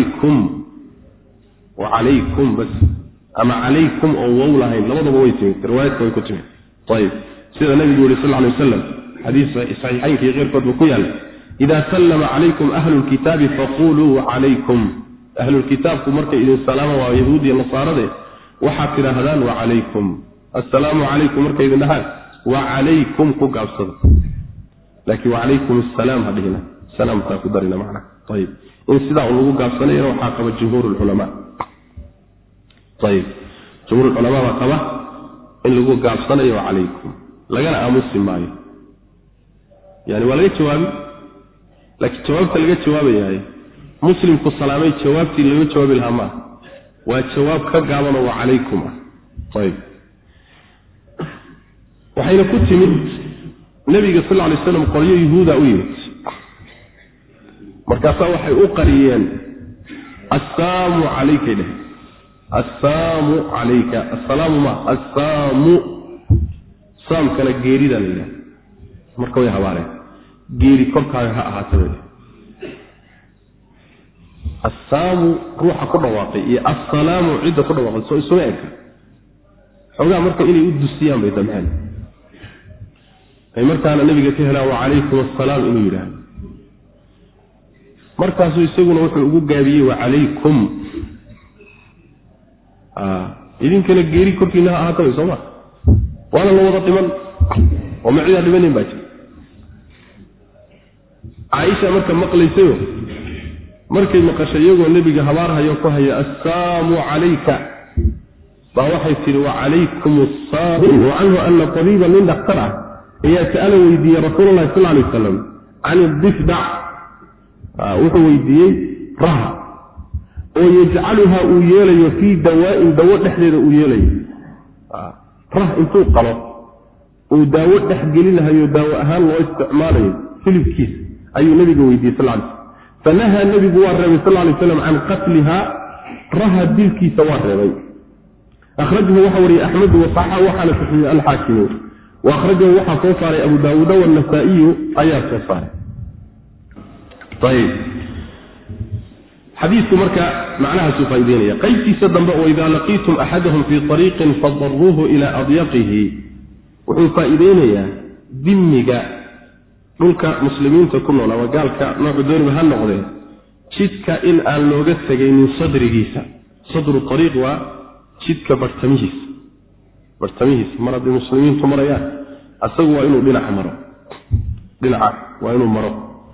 wacalaykum bas ama calaykum oo wow lahayn labadaba way timid riwaayadka way ku timid ayib sida nabigu yidhi sal alay wasalam xadiis saxiixaynka iyo keyrkood buu ku yaallay idaa sallama calaykum ahlulkitaabi faquluu calaykum ahlulkitaabku markay idin salaama waa yahuud iyo nasaarade waxaad tidhaahdaan wacalaykum assalaamu calaykum markay idin dhahaan wacalaykum ku gaabsada laakiin wacalaykum assalaam ha dhihina salaamtaa ku darina macna ayib in sidaa u lagu gaabsanayana waxaa qaba jumhuur lculamaa ayib jumhuur culamaa baa qaba in lagu gaabsanayo wacalaykum lagana aamusi maayo yani waa laga jawaabi laakiin jawaabta laga jawaabayahay muslimku salaamay jawaabtii laga jawaabi lahaa maaha waa jawaab ka gaabanoo wacalaykum ah ayib waxayna ku timid nabiga sal alay slam qolyo yuhuuda u yimid markaasaa waxay u qariyeen assaamu calaykay dheh assaamu calayka assalaamu ma assaamu saamkana geerida la yidhaha marka way habaareen geeri korkaaga ha ahaataba assaamu ruuxa ku dhawaaqay iyo assalaamu cidda ku dhawaaqay soo isuma eka xoogaa marka inay u dusiyaan bay damceen ay markaana nabiga ka helaan wacalaykum assalaam inuu yidhaahdo markaasuu isaguna wuxuu ugu gaabiyey wacalaykum idinkana geeri korkiina ha ahaataba sooma waana la wada dhiman oo macidaa dhimanin baa jira caaisha marka maqlaysayo markay maqashay iyagoo nebiga habaarhayo ku haya assaamu calayka baa waxay tidhi wacalaykum assaam wa canhu ana tabiiba nin dhakhtar ah ayaa sa'ala weydiiyey rasuul allahi sal alay wasalam can idifdac wuxuu weydiiyey raha oo yajcaluha uu yeelayo fii dawaa'in dawo dhexdeeda uu yeelayo rah intuu qalo uu daawo dhex gelinahayo daawo ahaan loo isticmaalayo hilibkiisa ayuu nabiga weydiiyey sal alay slam fanahaa nebigu waa reebay sal alay slam can qatliha raha dilkiisa waa reebay akhrajahu waxa wariyey axmedu wasaxa waxaana saxiixiyey alxaakimi wa akhrajahu waxaa soo saaray abu daawuuda waannasaa'iyu ayaa soo saaray ayib حديث مركا معناها سفايدين قيتي سدنبا وإذا لقيتم أحدهم في طريق فضروه إلى أضيقه وفايدين ذمك دولك مسلمين تكونوا لو قالك نوع دون بهالنقضين جدك إن أن لوغتك من صدر جيسا صدر الطريق وجدك برتميهس مرض المسلمين تمريان أسوى إنه دلع وإنه مرض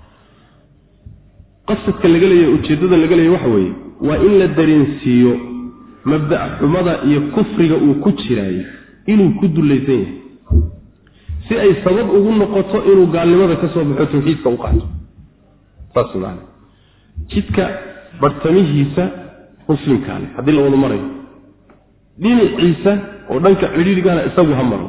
قصة اللي قال لي وجدد اللي قال لي وحوي وإن الدرنسيو مبدأ ماذا يكفر وكتشراي إنه كد الليزين si ay sabab ugu noqoto inuu gaalnimada ka soo baxo tawxiidka u qaato faslaan jidka bartamihiisa muslimkaan hadii la wada maray dhinaciisa oo dhanka xiriirigana isagu hamaro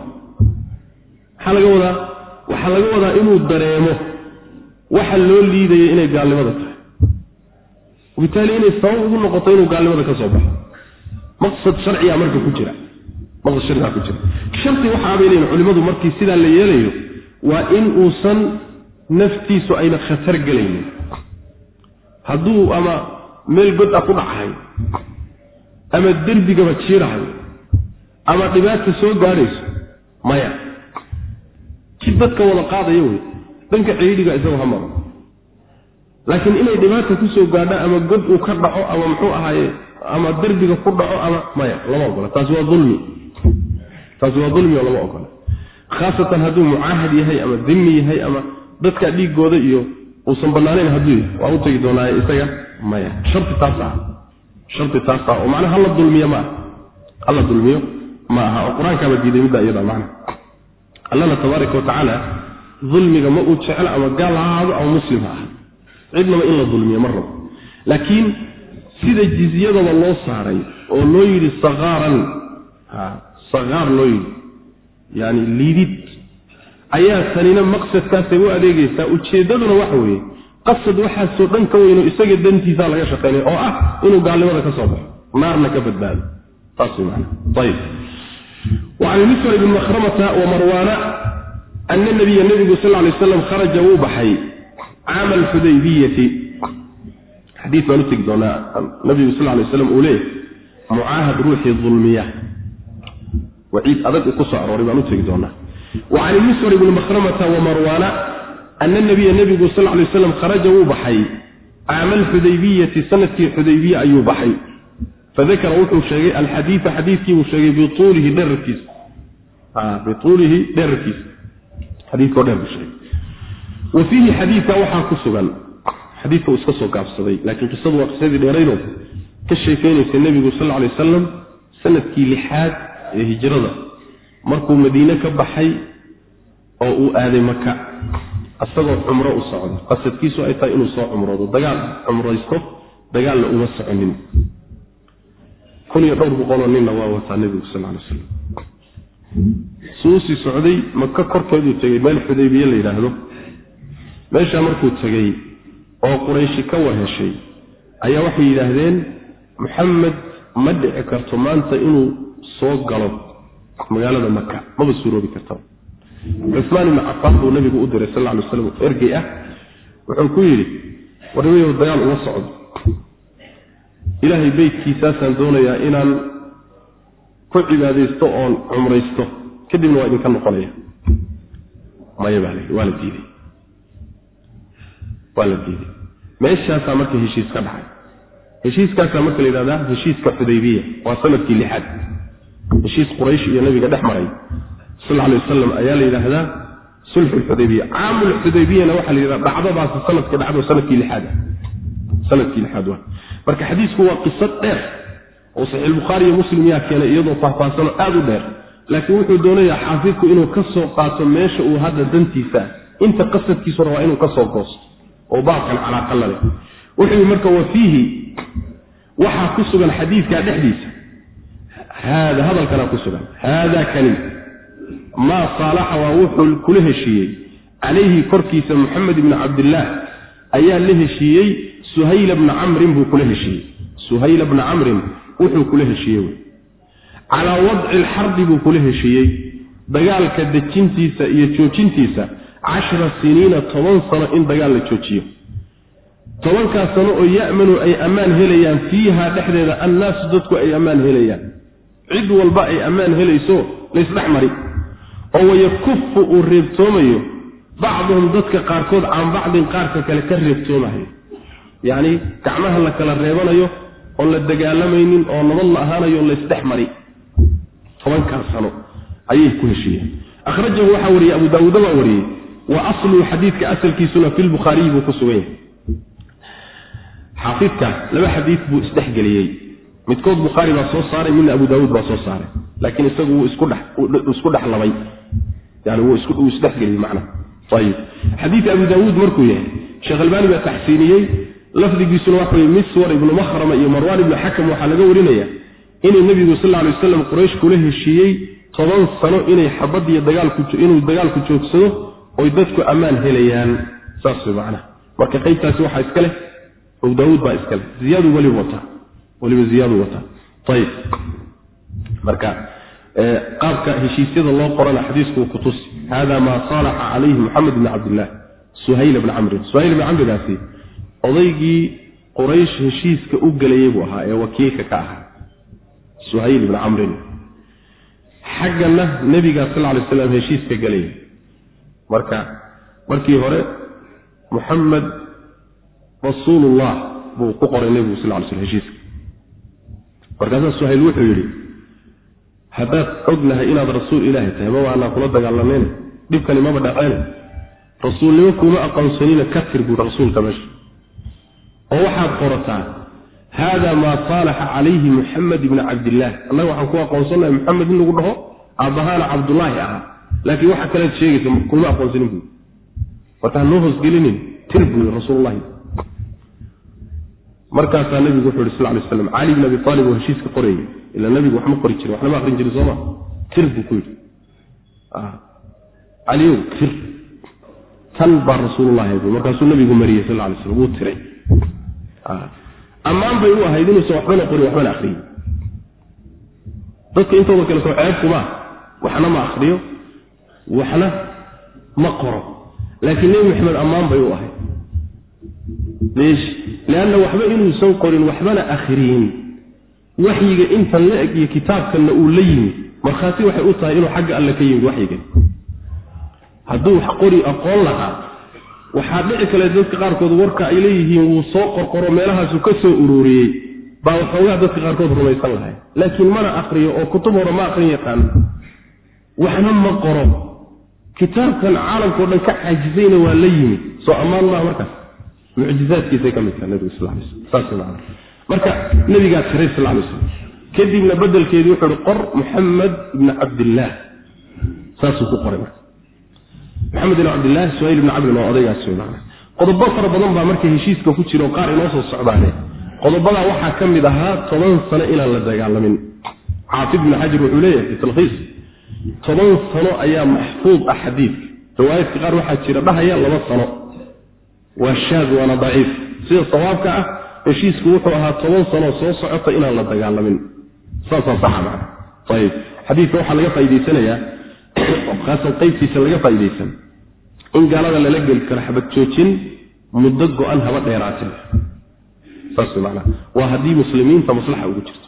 waxa laga wadaa inuu dareemo waxa loo liidayo inay gaalnimada tahay witaali inay sabab ugu noqoto inuu gaalnimada ka soo baxo maqsad sharci ah marka ku jira sharti waxa ay leeyihiin culimadu markii sida la yeelayo waa in uusan naftiisu ayna khatar galaynin haduu ama meel god ku dhacay ama darbiga jiirahay ama dhibaato soo gaarayso maya kibadka wada qaadayo way danka ciidiga isagu hamaro laakiin inay dhibaato ku soo gaadho ama god uu ka dhaco ama muxuu ahaaye ama darbiga ku dhaco ama maya lama ogola taas waa dulmi wala ogola khaasatan haduu muahad yahay ama dhimmi yahay ama dadka dhigooda iyo uusan banaaneen haduu waa u tagi doonaa isaga maya sharti taasa oo macna hal dulmiyo ma aha quraanka ba diiday midda iyada macna Allah tabaaraka wa ta'ala dhulmiga ma uu jecel ama gaalaado ama muslim ah cidna in la dulmiyo marro laakiin sida jizyada loo saaray oo loo yiri صغار لوي يعني ليدت ayaa sanina maqsadkaas ay u adeegaysaa ujeedaduna waxa weeye qasad waxa soo dhan ka weyn oo isaga dantiisa laga shaqeeyo oo ah inuu gaalnimada ka soo baxo naarna ka badbaado taasina طيب وعن مسعر بن مخرمة ومروان أن النبي صلى الله عليه وسلم خرج وبحي عام الحديبية حديث ما نتقدنا النبي صلى الله عليه وسلم أوليه معاهد روحي الظلمية وعيد أدد قصة عروري بأنه تجدونه وعن مسعر بن مخرمة ومروان أن النبي صلى الله عليه وسلم خرج وبحي عام الحديبية سنة الحديبية أي بحي فذكر وحو الشيء الحديث حديثي وشيء بطوله دركيس حديث قدام الشيء وفيه حديث وحا كسبا حديث اسكسو كافسدي لكن قصده وقصدي ديرينو كشيكين النبي صلى الله عليه وسلم سنة لحاد هجرده markuu Madiina ka baxay oo uu aaday Makka asagoo umro u socdo qasadkiisu ay tahay inuu soo umrado umraysto dagaalna uma soconin kunii dhowr boqol nin waa wata Nabiga sallallahu alayhi wasallam suusi socday Makka korkeedu tagay meel Xudaybiya la yiraahdo meesha markuu tagay oo Quraysh ka warheshay ayaa waxay yiraahdeen Muhammad ma dhici karto maanta inuu soo galo magaalada Makka ma basuurobi karto Uthman ibn Affan oo Nabigu u diray sallallahu alayhi wasallam ergay ah wuxuu ku yiri warayo dagaal uga socdo Ilaahay beeykiisa san doonaya inaan ku cibaadeysto oo umraysto kadibna waa idin ka noqonaya ma yabalay wala diiday meeshaas markii heshiis ka dhacay heshiiskaas markii la yiraahdo heshiiska Xudaybiya waa sanadkii 6 heshiis Quraysh iyo Nabiga dhexmaray sallallahu alayhi wasallam ayaa la yiraahdaa sulh al-Hudaybiyya aam al-Hudaybiyya waxa la yiraahdaa dhacdadaas sanadkii 6 marka xadiisku waa qisad dheer oo Sahih al-Bukhari iyo Muslim yaa keenay iyadoo faahfaahsan aad u dheer laakiin wuxuu doonayaa xaafidku inuu ka soo qaato meesha uu hadda dantiisa inta qasadkiisu waa inuu ka soo goosto oo baaqan calaaqa leh wuxuu marka wafihi waxa ku sugan xadiiska dhexdiisa هذا الكلام كسبا هذا كلمة ما صالح ووحو كله شيء عليه كركيس محمد بن عبد الله أيان له شيء سهيل بن عمرو بو كله شيء سهيل بن عمرو وحو كله شيء على وضع الحرب بو كله شيء دجال كدجنتيسا يجوجنتيسا 10 سنين 10 سنة إن دجال لجوجيه tobankaas sano oo ya'manu ay amaan helayaan fiiha dhexdeeda annaas dadku ay amaan helayaan cid walba ay amaan helayso leesdhex mari oo wayakuffu uu reebtoomayo bacduhum dadka qaarkood aan bacdin qaarka kale ka reebtoomayo yani gacmaha la kala reebanayo oo la dagaalamaynin oo nabad la ahaanayo leesdhex mari tobankaas sano ayay ku heshiiyeen akhrajahu waxa wariye Abu Daawud waa wariye wa aslu hadithka asalkiisuna fil Bukhari buu ku sugan yahay xaafidka laba xadiis buu isdhexgeliyay midkood Bukhari baa soo saaray min Abu Daawud baa soo saaray laakiin isagu uu isku dhaxlamay yani uu isdhexgeliyay macna طيب حديث أبو داود مركوية شيخ الباني بتحسينيي لفظ جسنا وحي مسور ابن مخرم إيه مروان ابن حكم وحلقه ورنيا إن النبي صلى الله عليه وسلم قريش كله الشيء طبعا صنو إنه حبض يدقال كتشوكسنه ويددك أمان هليان ساسو معنا marka qaybtaasi waxa iska leh Abu Daawud baa iska leh ziyadu wali ziyadu wata طيب marka qaabka heshiisyada loo qorana xadiisku ku tus hada ma salaha alayhi Muhammad ibn Abdullah Suhayl ibn Amr daasi odaygii Quraysh heshiiska u galayay buu ahaa ee wakiilka ka ahaa Suhayl ibn Amr xaqana nabiga sallallahu alayhi wasallam heshiiska galayay markii hore محمد رسول الله بو ققر النبي صلى الله عليه وسلم هشيس فركاسا سهيل وحو يري هدات عدنها إلى رسول إلهي تهما وعنا قلت دقالمين ديبكا لما بدأين رسول لكم أقنصنين كثر برسول كمش ووحد قرطان هذا ما صالح عليه محمد بن عبد الله الله وحكوا أقنصنا محمد بن قرطه أبهان عبد الله لكن واحد كانت شيء كم أقنصنين وتنوهز قلنين تربوا رسول الله مركز النبي صلى الله عليه وسلم علي بن ابي طالب وهشيس قريه الا النبي محمد قري جري واحنا ما اخرين جري سوما تربوا كل علي كثر تنبى رسول الله مركز النبي مريه صلى الله عليه وسلم وتري اما ان بينوا هيدين سو وحنا قري وحنا اخرين بس انتوا كلكم سو عيبكما وحنا ما اخريو وحنا ما قرأ لكن نبي محمد أمان بيوه ليش؟ لأنه وحبا إنه سنقر وحبنا آخرين وحيك إنت لأجي كتاب كان أولين مرخاتي وحي أوطها إنه حق ألا كيين وحيك هدو حقوري أقول لها وحابعك لذلك غاركود وركا إليه وصوق قرميلها سكسو أروري باو قواعدك غاركود رميسان لها لكن منا أخري أو كتبه رما أخري كان وحنا مقرب كتاب كان عالم كله كعجزين وليين سو أمان الله مركز معجزات كيسي كم كان النبي صلى الله عليه وسلم صلى الله عليه وسلم مركز النبي قال صلى الله عليه وسلم كدي من بدل كيدي قر محمد بن عبد الله ساسو قرر محمد بن عبد الله سهيل بن عبد الله أضيع السؤال قد بصر بضم بمركز هشيس كفوتشي لو قارئ نص الصعباني قد بضع وحى كم ذها 8 سنة إلى الذي قال من عاطب بن حجر وعليه في تلخيص 8 سنة أيام محفوظ أحاديث رواية قار واحد شيرا بها هي 2 سنة والشاذ وانا ضعيف سيد الصواب كأه يشيس كوحوها 8 سنة صعطة إلى الله تقال من صلصة صح معنا طيب حديث روح لقى فايدي سنة يا خاصة قيبتي سنة فايدي سنة إن قال هذا للقى الكرحبة تشوتين مدقوا أنها وطيراتنا صلصة معنا وهدي مسلمين فمصلحة وجدت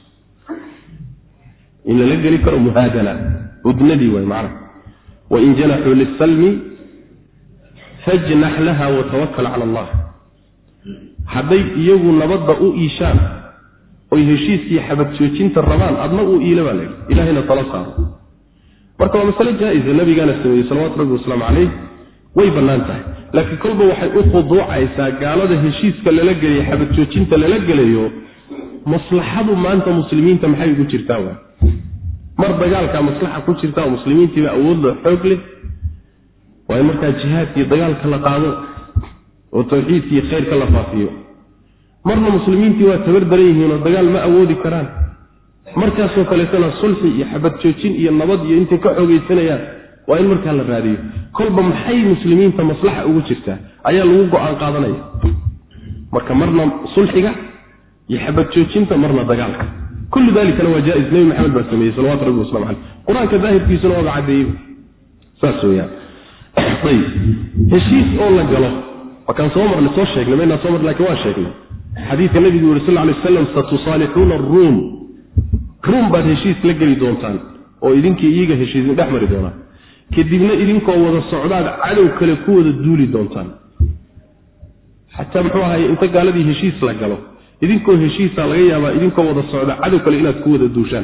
إن للقى لك مهادلة ودندي ومعنا وإن جنحوا للسلم فاجنح لها وتوكل على الله حبي يجوا نبض إيشان ويهشيس يحبت شوتين الرمان أضموا إلى بالك إلهنا طلقها مركب مسألة جائزة النبي قال السلام صلوات ربي والسلام عليه ويبنانته لكن كل واحد أخذ عيسى قال هذا هشيس كلا لقى يحبت شوتين تلا لقى ليه مصلحة ما أنت مسلمين تمحي يقول شرتاوه مرضى قال كمصلحة كل شرتاوه مسلمين تبقى أول حقله وهي مركز جهاد يضيال كلا قانون وتوحيد في خير كلا فافيه مرنا مسلمين توا تبر دريهين والضيال ما أودي كران مركز وكالتنا الصلحي يحبت شوتين إيا النبض ينتي كحوغي سنيات وإن مركز الراديو كل بمحي مسلمين تمصلحة أول شرتا أيها الوقع عن قادني مركز مرنا صلحي يحبت شوتين تمرنا ضيال كل ذلك هو جائز نبي محمد بسميه صلوات ربي وسلم عليه القرآن كذاهب في سنوات عديد ساسو يعني طيب هشيس أولا قاله وكان صومر لتوشيك لما إنها صومر لك واشيك حديث النبي صلى الله عليه وسلم ستصالحون الروم بعد هشيس لقري دونتان وإذنك إيجا هشيس دحمر دونا كدبنا إذنك ووضا الصعودات عدو كالكوة الدولي دونتان حتى محوها انت قال لي هشيس لقلو إذنك هشيس لغيابا إذنك ووضا الصعودات عدو كالإنات كوة الدوشان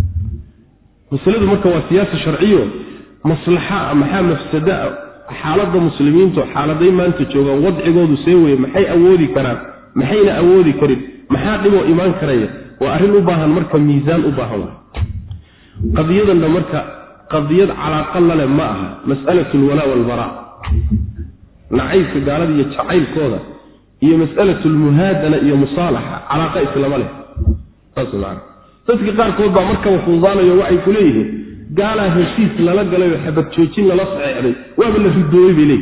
مسألة مركة وسياسة شرعية مصلحة محا مفسداء حالة المسلمين حالة دايما أنت تشوفها وضع قوض سيوي محي أودي كرام محينا أودي كريم محا قمو إيمان كريم وأرين أباها المركة ميزان أباها قضية المركة قضية على قل لماءها مسألة الولاء والبراء نعيش قال لي يتشعيل كوضا هي مسألة المهادنة هي مصالحة على قائس الملك تصل عنه تسكي قال كوضا مركة وفوضانة يوعي كليه قال هشيس للقى له يحبت شوشين للصعي عليه وابن في الدوي بليه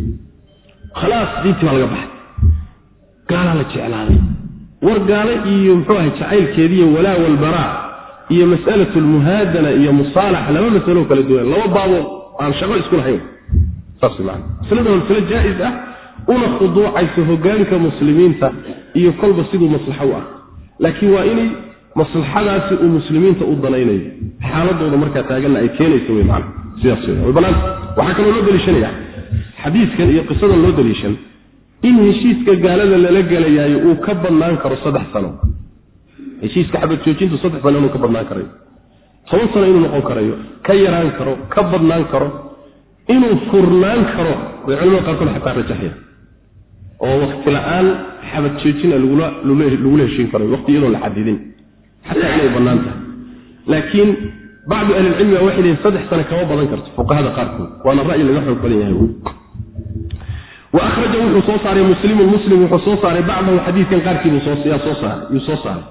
خلاص ديتي مالقى بحث قال لك شعلاني ورقال إيه محوها شعيل كذية ولا والبراء هي مسألة المهادنة هي مصالحة لما مسألوك للدوين لما بعضوا عن شغل يسكن حيوم تصل معنا سلطة المسألة جائزة ونخضوع عيسه قال كمسلمين هي قلب الصيد مصلحة لكن وإني مصلحة ناس ومسلمين تقضنيني حالة وضع مركة تاقلنا أي كين يسوي معنا سياسية والبنان وحكم اللو دليشن يعني حديث كان يقصد اللو دليشن إن هشيسك قال لنا لقى لي وكبر نانكر صدح سنة هشيسك حبت شوشين تصدح سنة وكبر نانكر صوت سنة إنه نقو كريو كير نانكر كبر نانكر إنه فر نانكر ويعلموا قالكم حتى رجحيا ووقت الآن حبت شوشين الأولى هشين كريو وقت إنه لحديدين حتى إنه بنانته لكن بعض أهل العلم واحد صدح سنة كوابا ذنكرت فوق هذا قاركم وأنا الرأي اللي نحن قلنا هو وأخرجه الحصوص على المسلم وحصوص على بعضه حديث كان قارك يصوص عليه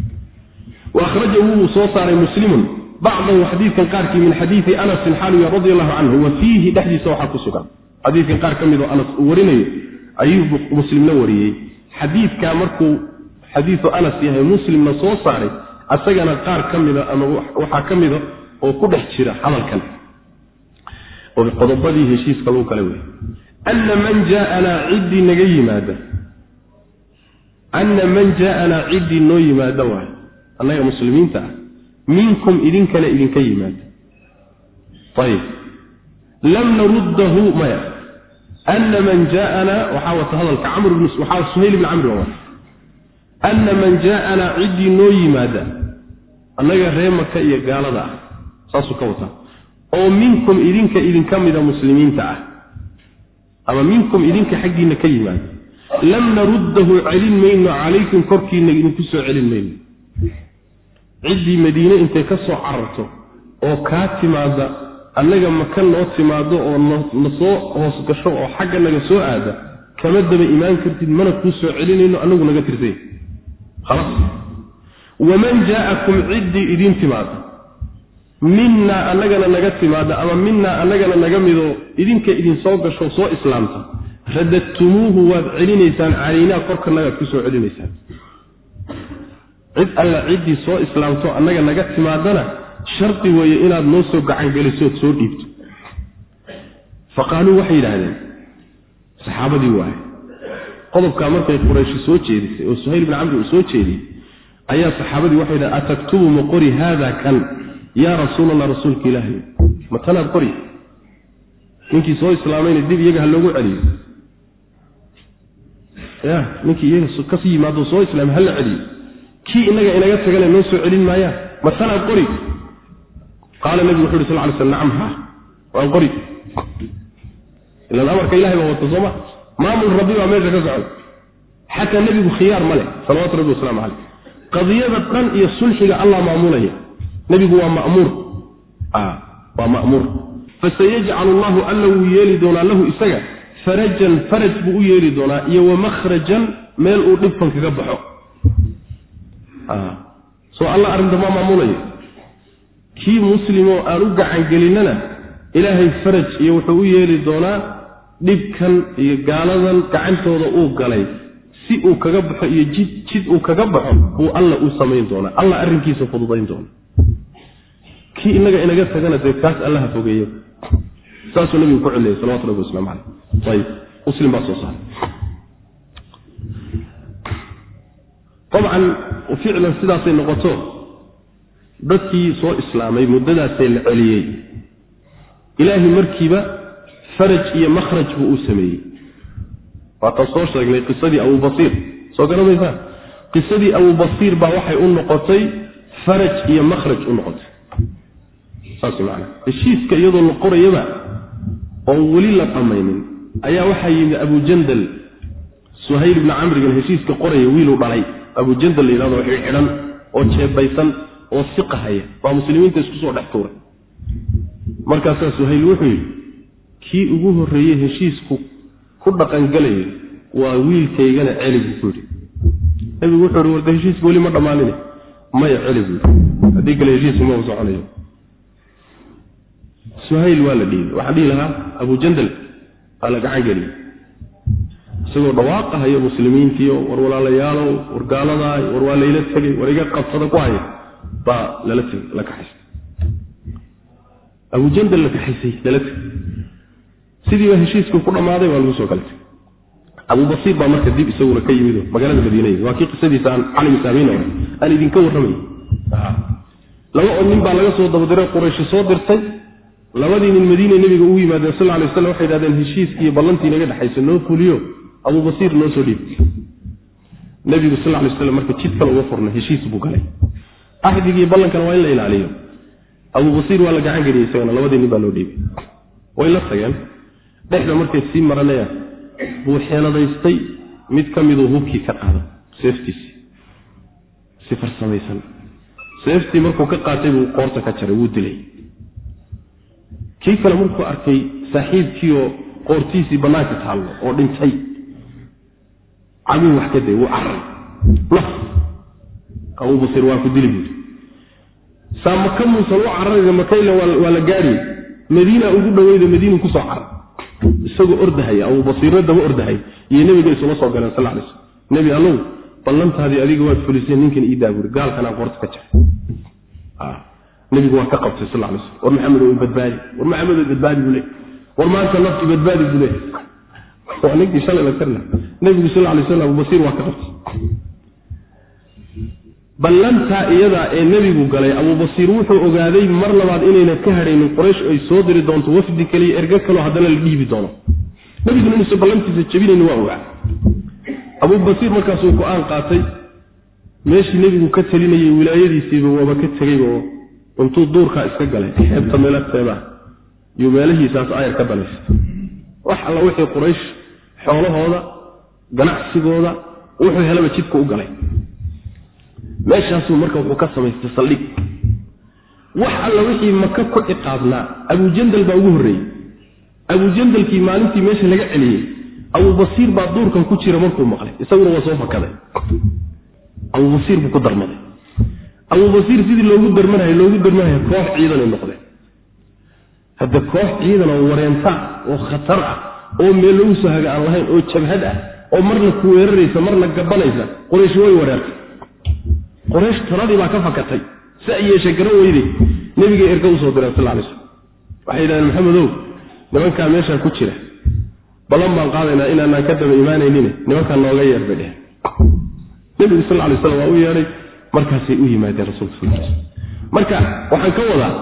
وأخرجه حصوص على مسلم بعضه حديث كان قارك من حديث أنس حالي رضي الله عنه وفيه دحدي سوحة كسوكا حديث كان قارك من أنس وريني أيوب مسلم نوريه حديث كامركو حديث أنس يهي مسلم نصوص عليه أسجنا قارك من أنا وحكمه وكل حشرة حمل كان وبقضبه هشيس قالوا كلوه أن من جاءنا عدي نجي ماذا أن من جاءنا عدي نوي ماذا واحد الله يا مسلمين تعال منكم إذن كان إذن كي ماذا طيب لم نرده ما أن من جاءنا وحاول هذا كعمر بن وحاول سهيل بن عمرو أن من جاءنا عدي نوي ماذا الله يا ريمك يا قال ذا صاصو كوتا أو منكم إذن كم إذا مسلمين تعال أما منكم إذنك حقنا كيما لم نرده علم مين عليكم كركي نكسو علم مين عدي مدينة انت كسو عرته او كاتي ماذا أنك مكان نوتي ماذا او نصو وسكشو او حقا نكسو هذا كمدى بإيمان كرتي من كسو علم انه أنه نكتر زي خلاص ومن جاءكم عدي إذنك ماذا منا أننا نجت ماذا أما منا أننا نجمده إذنك إذن صوت شو إسلامته رددتموه وعلينيسان علينا فرقنا يكسو علينيسان عد ألا عدي صو إسلامته أننا نجت ماذا شرطي ويئنا نوسق عن جلسوت سور إبت فقالوا وحيد هذا صحابة دي واحد قضب كامرت قريش سوتشي وسهيل بن عمرو سوتشي أيها صحابة دي واحد أتكتب مقري هذا كان يا رسول الله رسولك إلهي متنا القرية منكي سوى إسلامين الدب يجهل لغو علي يا منكي يجهل كسي ما دو سوى إسلام هل علي كي إنك تقال الناس علين ما يا متنا القرية قال النبي محمد صلى الله عليه وسلم نعم ها والقرية إلا الأمر كإلهي وهو التصومة ما من ربي وماذا تزعل حتى النبي بخيار ملك صلوات ربي وسلام عليه قضية بطن يصلح الله معمولة نبي هو مأمور ومأمور فسيجعل الله أنه يلدنا له إسجا فرجا فرج بو يلدنا ومخرجا ميل أردفا كقبحه سو الله أرد ما مأموله كي مسلم أرجع عن قلنا إلهي فرج يوحو يلدنا دبكا قالذا كعنته ضوء قالي سيء كقبحه يجد كقبحه هو الله أسمين دونا الله أرنكي سفضين دونا كي إنك تغنى كاس الله فوقيه ساسو النبي كعليه صلوات الله وسلامه عليه طيب مسلم بس صح طبعا وفعلا sidaasay noqoto dadkii soo islaamay muddadaasay la celiyay ilaahi markiiba faraj iyo makhraj buu u sameeyay waa soo sheegnay qisadii Abu Basiir soo garanaysa qisadii Abu Basiir baa waxay u noqotay faraj iyo makhraj u noqotay saasmaana heshiiska iyadoo la qorayaba oo wali la qamaynin ayaa waxa yimid Abu Jandal Suhayl ibn Amr ibn heshiiska qoraya wiil u dhalay Abu Jandal ilaa oo xidhan oo jeebaysan oo siqahaya waa muslimiinta isku soo dhaxtuuray markaas Suhayl wuxuu kii ugu horeeyay heshiisku ku dhaqan galay waa wiilkaygana celigu ku yiri nabigu wuxuu warday heshiisku wali ma dhamaanin ma ya celigu hadii kale heshiisku ma soconayo Suhayl wala dhigay waxa dhigi lahaa Abu Jandal ala gacan gali isagoo dhawaaqayo muslimiintiyo war walaalayaalo war gaalada war walaayla tagay war iga qabsada ku hayo ba la kaxay Abu Jandal la kaxaysay dalad sidii heshiisku ku dhamaaday waa lagu soo galay Abu Basiir baa marka dib isaguna ka yimid magaalada Madiina waa kii qisadiisa aan misaabino aan idin ka warramay laba oo nin baa laga soo dabadiray Quraysh soo dirtay labadii nin Madiina nabiga uu yimaadeen sallallahu alayhi wasallam waxay yiraahdeen heshiiskii ballantii naga dhaxaysay noo fuliyo Abu Basiir noo soo dhiibay nabiga sallallahu alayhi wasallam marka jid kale uga furnay heshiis buu galay ahdigii ballankan waa in la ilaaliyo Abu Basiir waa la gacan galiyay isagana labadii nin baa loo dhiibay way la tageen dhexda markay si maranaya buu xeeladaystay mid kamid oo hubkii ka qaado safety si farsamaysan safety markuu ka qaatay buu qoorta ka jaray wuu dilay kii kale markuu arkay saaxiibkii oo qoortiisii banaanka taalo oo dhintay cabin wax ka day wuu caray Abu Basiir waa ku dilay saama kamu soo carrada makayla wala gaari Madiina ugu dhaweeyay Madiina ku soo caray isagoo ordahay Abu Basiir daba ordahay iyo nabiga soo galeen sallallahu alayhi wasallam nabi allow ballantaadii adiga waad fulisay ninkan ii daabur gaalkana qoorta ka jaray nabigu waa ka qabtay sallallahu alayhi wasallam war Maxamed oo badbaadi bule war maanta nafti badbaadi bule waa ninkii shalay la karna nabigu sallallahu alayhi wasallam Abu Basiir waa ka qabtay ballanta iyada ee nabigu galay Abu Basiir wuxuu ogaaday mar labaad inayna ka hareynin Quraysh ay soo diri doonto wafdi kale erga kale hadana la dhiibi doono nabigu inuu ballantiisa jabinayna waa ogaa Abu Basiir markaas uu go'aan qaatay meeshii nabigu ka talinayay wilaayadiisa waaba ka tagay oo intuu duurka iska galay xeebta meelateeda iyo meelahiisaas ayar ka banaystay wax alla wixii Quraysh xoolahooda ganacsigooda wuxuu helaba jidka u galay meeshaasuu marka wuxuu ka samaystay saldhig wax alla wixii Makka ku ciqaabna Abu Jandal baa ugu horeeyay Abu Jandalkii maalintii meesha laga celiyay Abu Basiir baa duurkan ku jira markuu maqlay isaguna waa soo fakaday Abu Basiir buu ku darmaday Abu Basiir sidii loogu darmanayo koox ciidan ay noqday hadda koox ciidan oo wareenta oo khatar ah oo meel lagu soo haga aan lahayn oo jabhad ah oo marna ku weeraraysa marna gabanaysa Quraysh way weerartay Quraysh taradii baa ka fakatay si ay yeeshay garan weyday nabiga erga u soo diray sallallahu alayhi wasallam waxay yiraahdeen Maxamedow nimanka meesha ku jira balan baan qaadayna inaan ka daba iimaanaynin nimanka nooga yeerbay nabiga sallallahu alayhi wasallam waa u yeeray markaas ay u yimaadeen rasuulka sallallahu alayhi wasallam marka waxaan ka wadaa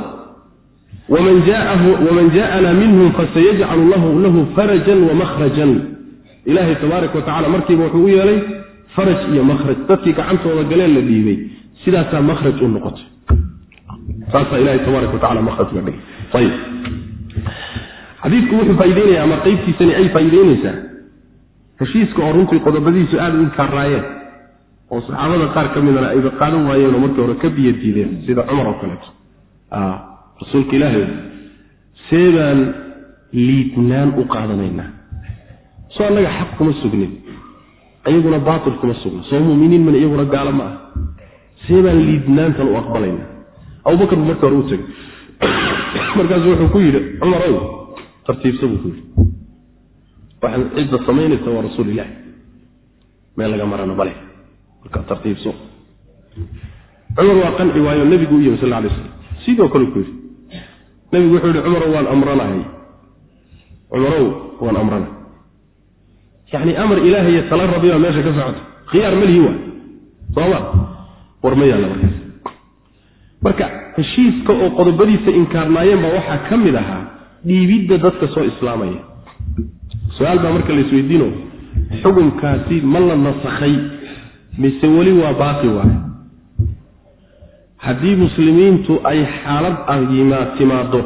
ومن جاءنا منهم فسيجعل الله له فرجا ومخرجا إلهي تبارك وتعالى مركب وحو يلي فرج يا مخرج تدكي gacantooda galeen la dhiibay sidaas makhraj u noqotay saasa Ilaahay tabaaraka wa taala makhraj ka dhigay tayib hadithku wuxuu faa'iideynaya ama qaybtiisani ay faa'iideynaysaa heshiiska oo runtii qodobadiisu aad u karraayeen oo saxaabada qaar kamidna ay qaadan waayeen oo markii hore ka biyadiideen sida Umar oo kale rasuulka Ilaahay seeban liidnaan u qaadanayna soo anaga xaq kuma sugnin ayaguna baatil kuma sugna soo muuminiin man iyaguna gaala ma seeban liidnaantan u aqbalayna Abu Bakr markii hore u tagay markaas wuxuu ku yiri Umar oo tartiibsan ku yiri waxaan cid sameynaysa waa rasuul Ilaahay meel laga marano bale marka tartiibso Umar waa qan riwaayo nabigu iyo sallallahu alayhi wasallam sidoo kale ku yiri nabigu wuxuu yiri Umar waan amrana يعني أمر إلهي يتلى ربنا ماشي كسعد خيار ملهي sooba warmaya la marka heshiiska oo qodobadiisa inkaarnaayeen baa waxaa ka mid ahaa dhiibidda dadka soo islaamaya su'aal baa marka la isweydiino xukunkaasi ma la nasakhay mise wali waa baaqi waay haddii muslimiintu ay xaalad timaado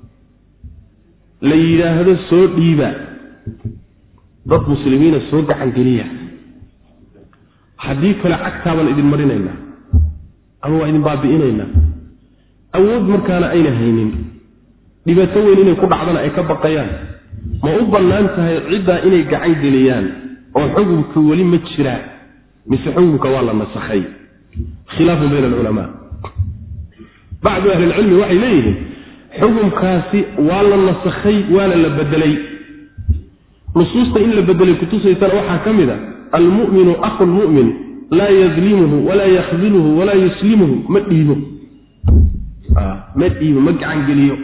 la yidhaahdo soo dhiiba dad muslimiina soo gacan geliya haddii kale cagtaaban idin marinaynaa ama waa idin baabi'inaynaa awood markaana ayna haynin dhibaato weyn inay ku dhacdana ay ka baqayaan ma u bannaan tahay ciddaa inay gacan geliyaan oo xukunka weli ma jiraa mise xukunka waa la nasakhay khilaafun bayna alculamaa bacdu ahli ilcilmi waxay leeyihiin xukunkaasi waa la nasakhay waana la bedelay nusuusta in la bedelay kutusaysana waxaa ka mid a almu'minu aqu lmu'min laa yadlimuhu walaa yakhdiluhu walaa yuslimuhu ma dhiibo ma gacan geliyo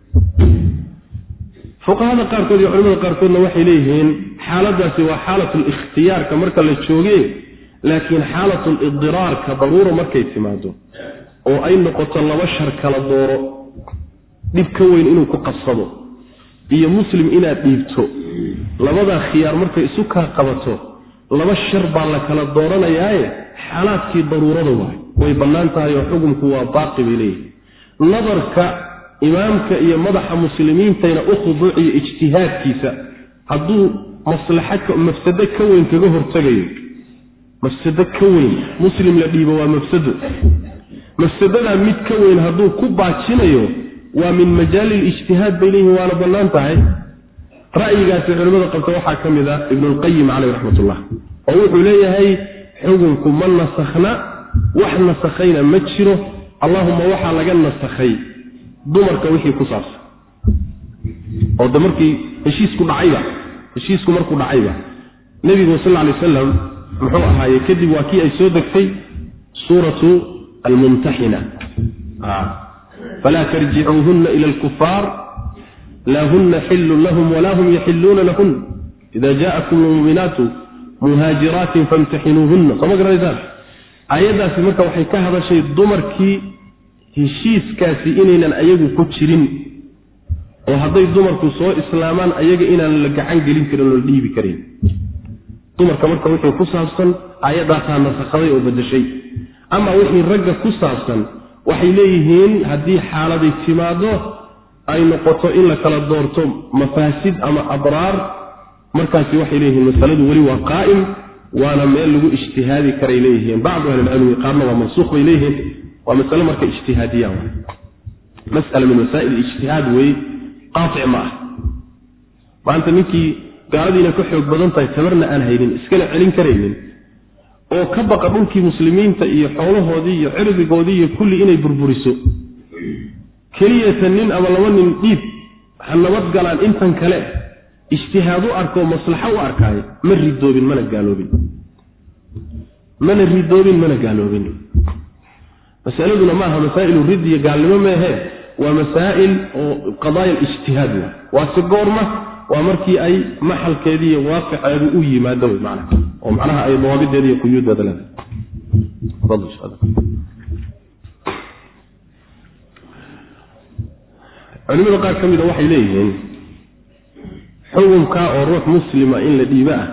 fuqahada qaarkood iyo culimada qaarkoodna waxay leeyihiin xaaladaasi waa xaalatu likhtiyaarka marka la jooge laakiin xaalatu lidiraarka daruuro markay timaado oo ay noqoto laba shar kala dooro dhib ka weyn inuu ku qabsado iyo muslim inaad dhiibto labadaa khiyaar markay isu kaa qabato laba shar baa la kala dooranayaaye xaalaadkii daruurada waay way bannaan tahay oo xukunku waa baaqi bay leeyihin nadarka imaamka iyo madaxa muslimiintayna u khuduuciyo ijtihaadkiisa hadduu mafsado ka weyn kaga hortagayo mafsado ka weyn muslim la dhiibo waa mafsadadaa mid ka weyn hadduu ku baajinayo waa min majaali lijtihaad bay leeyihin waana bannaan tahay ra'yigaasi culimmada qabta waxaa ka mid ah ibnulqayim caleyh raxmatullah oo wuxuu leeyahay xukunku ma nasakhna wax nasakhayna ma jiro allahuma waxaa laga nasakhay dumarka wixii ku saabsan oo de markii heshiisku markuu dhacayba nebigu sal alay wasalam muxuu ahaaye kadib waa kii ay soo degtay suuratu almumtaxina falaa tarjicuuhunna ila alkufaar laa huna xillun lahum walaa hum yaxiluuna lahun ida jaءakum lmu'minaatu muhaajiraatin famtaxinuuhunna soo ma garanaysaan aayaddaasi marka waxay ka hadashay dumarkii heshiiskaasi inaynan ayagu ku jirin oo hadday dumarku soo islaamaan ayaga inaan la gacan gelin karin oo la dhiibi karin dumarka marka wixii ku saabsan aayadaasaa nasakhaday oo bedeshay ama wixii ragga ku saabsan waxay leeyihiin haddii xaaladay timaado ay noqoto in la kala doorto mafaasid ama abraar markaasi waxay leeyihiin masaladu weli waa qaa'im waana meel lagu ijtihaadi karay leeyihiin bacdu ahlilcilmi qaarna waa mansuuq bay leeyihiin waa masale marka ijtihaadiya mas'ala min masaa'il ijtihaad wey qaatic ma ah maanta ninkii gaaladiina ka xoog badan tahay tabarna aan haynin iskana celin karaynin oo ka baqa dhulkii muslimiinta iyo xoolahoodii iyo cirdigoodii iyo kulli inay burburiso keliyatan nin ama laba nin dhiib ha nabad galaan intan kale ijtihaadu arko maslaxo u arkaayo ma ridoobin mana gaaloobin masaladuna maaha masaa'il rid iyo gaalnimo meehe waa masaa'il oo qadaaya ijtihaad waa si goorma waa markii ay maxalkeedii iyo waaqiceedu u yimaado way macnaha oo macnaha ay dawaabideeda iyo quyuudeeda leedahay culimada qaar ka mida waxay leeyihiin xukunka oo ruux muslima in la dhiiba ah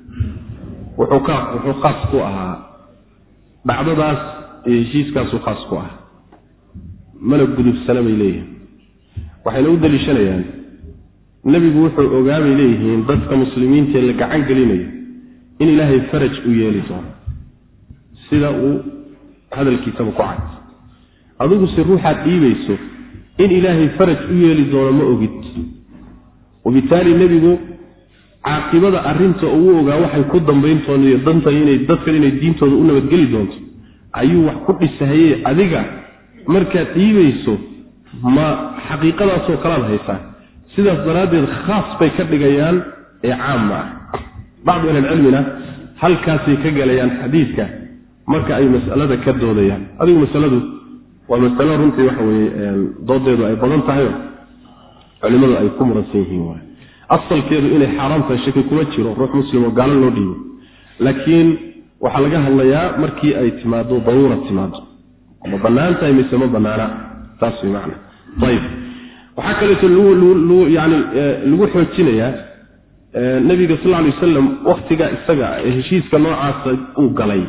wuxuu khaas ku ahaa dhacdadaas iyo heshiiskaasu khaas ku ah mana gudubsana bay leeyihiin waxayna u daliishanayaan nebigu wuxuu ogaabay leeyihiin dadka muslimiintaee la gacan gelinayo in ilaahay faraj u yeeli doono sida uu hadalkiisaba ku cad adigu si ruuxaad dhiibayso in ilaahay faraj u yeeli doono ma ogid wabitaali nebigu caaqibada arrinta uu ogaa waxay ku dambayn doonto iyo danta dadkan inay diintooda u nabadgeli doonto ayuu wax ku dhisahayey adiga markaad dhiibayso ma xaqiiqadaasoo kalaad haysaa sidaas daraaddeed khaas bay ka dhigayaan ee caam ah bacdu ahlilcilmina halkaasay ka galayaan xadiidka marka ay mas'alada ka doodayaan adigu masaladu waa masalo runtii waxa weeye doodeedu ay badan tahayo culimadu ay ku muransan yihiin waay asalkeedu inay xaaraam tahay shaki kuma jiro ruux muslim oo gaalo loo dhiibo laakiin waxa laga hadlayaa markii ay timaado daruura timaado ama banaanta ay mise ma banaana taas way macna tayib waxa kale oo lagu xoojinayaa nabiga sallallahu alayhi wasallam waqtiga isaga heshiiska noocaas uu galay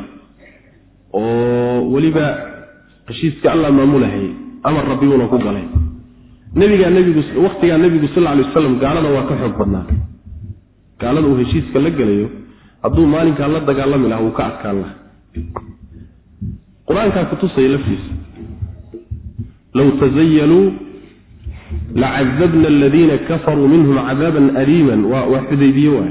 oo waliba heshiiska Allah maamulahay amar rabbiyuna ku galay nabigu waqtiga nabigu sallallahu alayhi wasallam gaalada waa ka xoog badnaa gaalada uu heshiiska la galayo hadduu maalinka la dagaalami lahaa uu ka adkaan lahaa quraanka ku tusay laftiisa law tazayyalu la'azabna alladhina kafaru minhum 'adaban aliman wa hudaybiya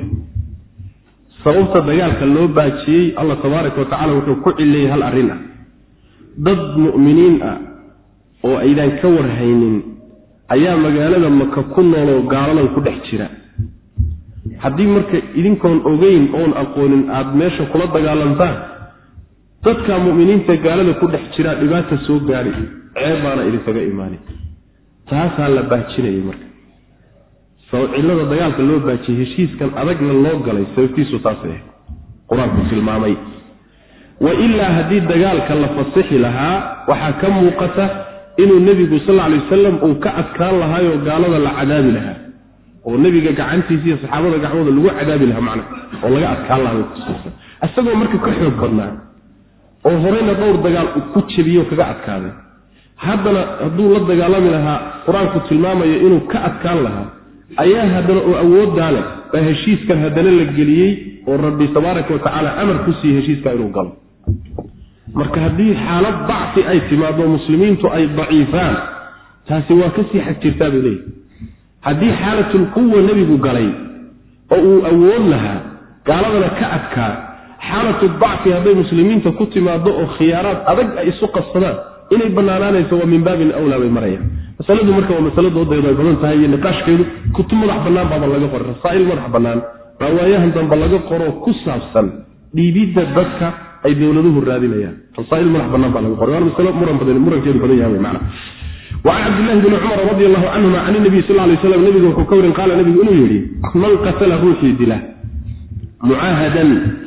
sababta dagaalka loo baajiyay Allah tabaaraka wa ta'ala wuxuu ku cileeyay hal arrin dad mu'miniin ah oo aydan ka warhaynin ayaa magaalada Makka ku nool oo gaaladan ku dhex jira haddii marka idinkoon ogeyn oon aqoonin aad meesha kula dagaalantaan dadka mu'miniinta gaalada ku dhex jira dhibaato soo gaari ceebaana idinkaga iimaanay taasaa la baajinayay marka soo cilada dagaalka loo baajiyay heshiiskan adagna loo galay sababtiisu taasay quraanku tilmaamay wa illa hadii dagaalka la fasaxi lahaa waxa ka muuqata inuu nabigu sallallahu alayhi wasallam uu ka adkaan lahaayo gaalada la cadaabi lahaa oo nabiga gacantiisa iyo saxaabada gacmooda lagu cadaabi lahaa macna oo laga adkaan lahaa asagoo marka ka xoog badnaa oo horeyna dhowr dagaal ku jabiyo kaga adkaaday haddana hadduu la dagaalami lahaa quraanku tilmaamayo inuu ka adkaan lahaa ayaa haddana oo awood daale baa heshiiskan haddana la geliyay oo rabbi tabaaraka wa ta'ala amar ku siiyay heshiiska inuu galo marka haddii xaalad dacfi ay timaado muslimiintu ay daciifaan taasi waa ka sii xajirtaa bilay haddii xaalatul quwwa nabigu galay oo uu awood lahaa gaaladana ka adkaa xaalatul dacfi haday muslimiinta ku timaado oo khiyaaraad adag ay isu qasbadaan inay banaanaanayso waa min baabil awla bay marayaan masaladu marka waa masaladu ay badan tahay in niqaashkeedu kutub madax banaan baa laga qoray rasaa'il madax banaan raawayahan danba laga qoro ku saabsan dhiibida dadka ay dawladuhu raadinayaan rasaa'il madax banaan baa laga qoray waa mas'alo murankeedu badan yahay macna وعن عبد الله بن عمر رضي الله عنهما عن النبي صلى الله عليه وسلم نبي كور قال النبي انه يري من قتل روحي دله معاهدا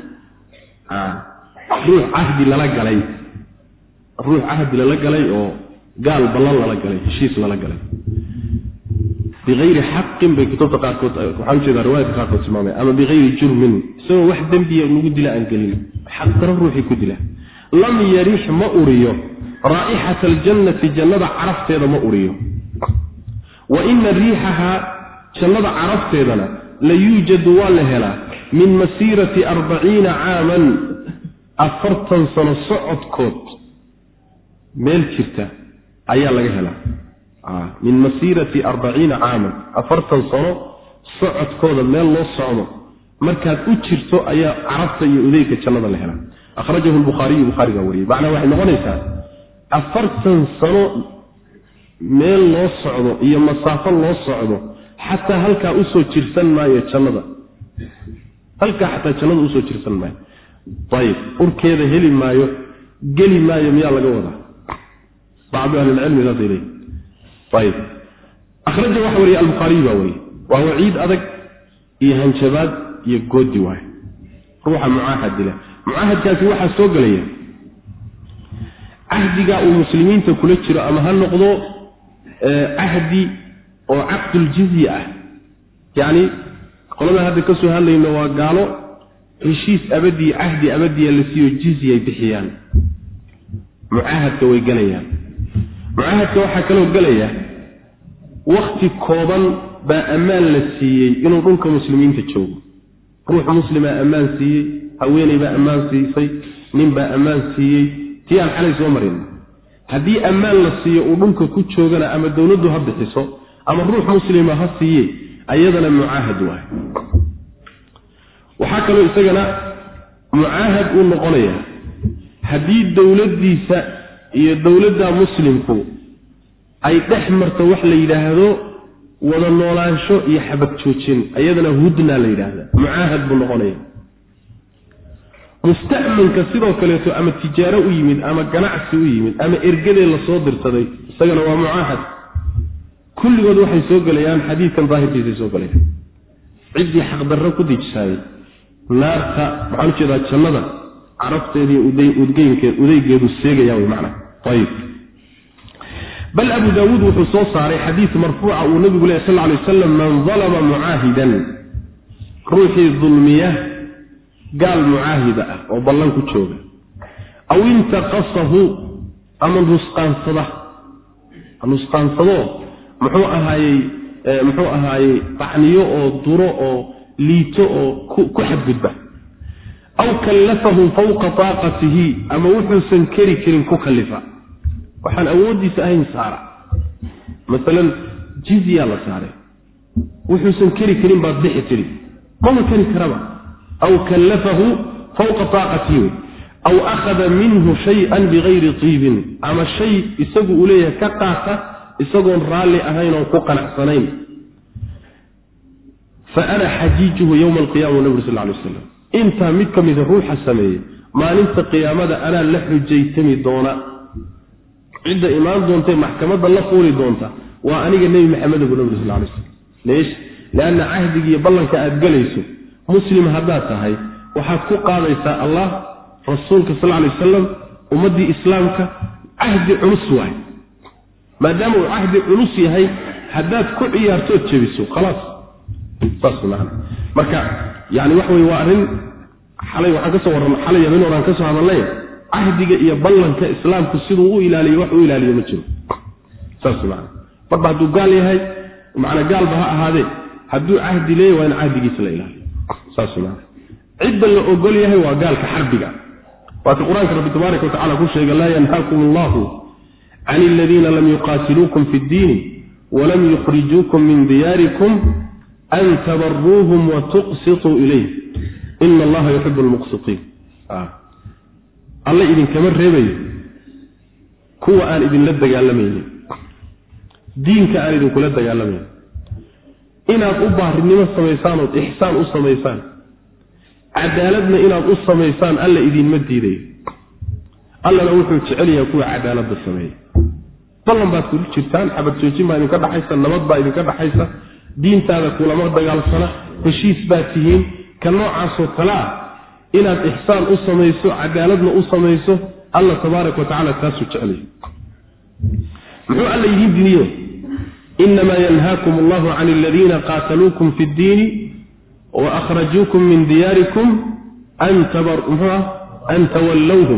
روح عهد لا غلي روح عهد لا غلي او قال بلان لا غلي هشيس لا غلي بغير حق بكتب تقاقط waxaan jeedaa riwaayad ka qaato timaamay ama بغير جرم سو wax dambiye ugu dila aan galin xaq ruuxi ku dila lam yarih ma uriyo رائحة الجنة جنة عرفتها ما أريه وإن ريحها جنة عرفتها ليوجد والهلا من مسيرة 40 عاما أفرطا سنصعد كوت ميل كرتا أيها لغهلا من مسيرة 40 عاما أفرطا سنصعد كوت ميل الله صعده مركات أتشرتو أيها عرفتها يؤذيك جنة لهلا أخرجه البخاري وريه معنى واحد نغنيسان 40 sano meel loo socdo iyo masaafo loo socdo hatta halka u soo jirsan maayo jannada halka hatta jannada u soo jirsan maayo tayib urkeeda heli maayo gali maayo miya laga wada baad ahli ilmi radiyay tayib akhraja wahri al-bukhari wa wa'id adag iyo hanjabaad iyo goodi waay ruuxa muahadkaasi waxa soo galaya ahdiga oo muslimiinta kula jiro ama ha noqdo ahdi oo aqdul jizya yani qolada hadda ka soo hadlayna waa gaalo heshiis abadi ahdi abadi la siiyo jizya bixiyaan muahadka way galayaan muahadka waxa kale oo galaya waqti kooban ba amaan la siiyay inuu dhulka muslimiinta joogo ruux muslima amaan siiyay haweeney ba amaan siisay nin ba amaan siiyay tiyaan xalay soo marin hadii amaan la siiyo oo dhulka ku joogana ama dawladdu ha bixiso ama ruux muslima ha siiyay ayadana muahad waay waxa kale isagana muahad uu noqonaya hadii dawladdiisa iyo dawladda muslimku ay dhaxmarto wax la yiraahdo wada noolaansho iyo xabad joojin ayadana hudna la yiraahdo muahad buu noqonaya musta'manka sidoo kale ama tijaaro u yimid ama ganacsi u yimid ama ergade la soo dirsaday isagana waa muahad kulligood waxay soo galayaan xadiidkan daahirkiisa soo galayaan cidii xaq darro ku dijisay naarta waxaan jeedaa jannada carabteedii udaygeedu seegaya way macna tayib bal abu daawud wuxuu soo saaray xadiis marfuuca uu nabigu leeyahay sallallahu alayhi wasallam man zalama mu'ahidan ruuxi dhulmiya gaal mu'ahida oo ballan ku jooga aw intaqasahu ama nusqaansado muxuu ahaayay tacniyo oo duro oo liito oo ku xadgudba aw kallafahu fawqa taqatihi ama wuxuu kari karin ku kallifa waxaan awoodiisa ahayn saara midalan jizya la saaray wuxuu kari karin baad bixi tiri ma kari karaba aw kallafahu fawqa taqatihi aw akhadha minhu shay'an bighayri tibin ama shay isagu u leeyahay ka qaata isagoon raali ahayn oo ku qanacsanayn fa ana hajijuhu yawm al-qiyamah nabi sallallahu alayhi wasallam inta mid kamid ruuxa sameeyay maalinta qiyaamada ana la xujaytami doona cidda imaan doonta maxkamadda la fuuli doonta waa aniga nabi maxamed sallallahu alayhi wasallam leesh laana ahdiga ballanka aad galayso muslim hadaa tahay waxa ku qaadaysa allah rasuulka sallallahu alayhi wasallam ummadii islaamka ahdi culus waay maadaama uu ahdi culus yahay hadaad ku ciyaarto jabiso خلاص tasmaana marka yaani wax way waa arin xalay waxa ka soo waran xalay yamin oran ka soo hadalay ahdiga iyo ballanka islaamku sidoo uu ilaaliyo wax uu ilaaliyo ma jiro tasmaana barba haduu gaal yahay macna gaal baha ahaade haduu ahdi leeyahay waa in ahdigiisa la ilaaliyo tasmaana cidda la ogol yahay waa gaalka xarbiga waa quraanka rabbi tabaaraka wa ta'ala ku sheegay la yanhaakumullahu 'ani alladhina lam yuqatiluukum fi ad-din wa lam yukhrijuukum min diyarikum an tabarruhum wa tuqsitu ilayhi inna allaha yuhibbul muqsitin Allah idin kama reebayo kuwa aan idin la dagaalamaynin diinka aan idin kula dagaalamaynin inaad u baarinimo sameysaan oo ihsaan u sameysaan cadaaladna inaad u sameysaan alla idin ma diiday alla wuxuu jecel yahay kuwa cadaaladda sameeyo ballan baad ku jirtaan xabad joojin baa idin ka dhaxaysa nabad baa idin ka dhaxaysa diintaada kulama dagaalsana heshiis baa tihiin ka noocaas oo kala inaad ihsaan u sameyso cadaaladna u sameyso alla tabaaraka wa ta'ala taasu jecel yahay muxuu alla idin diiniyo inma yanhaakumullahu 'anil ladina qataluukum fi ad-din وأخرجوكم من دياركم أن تولوهم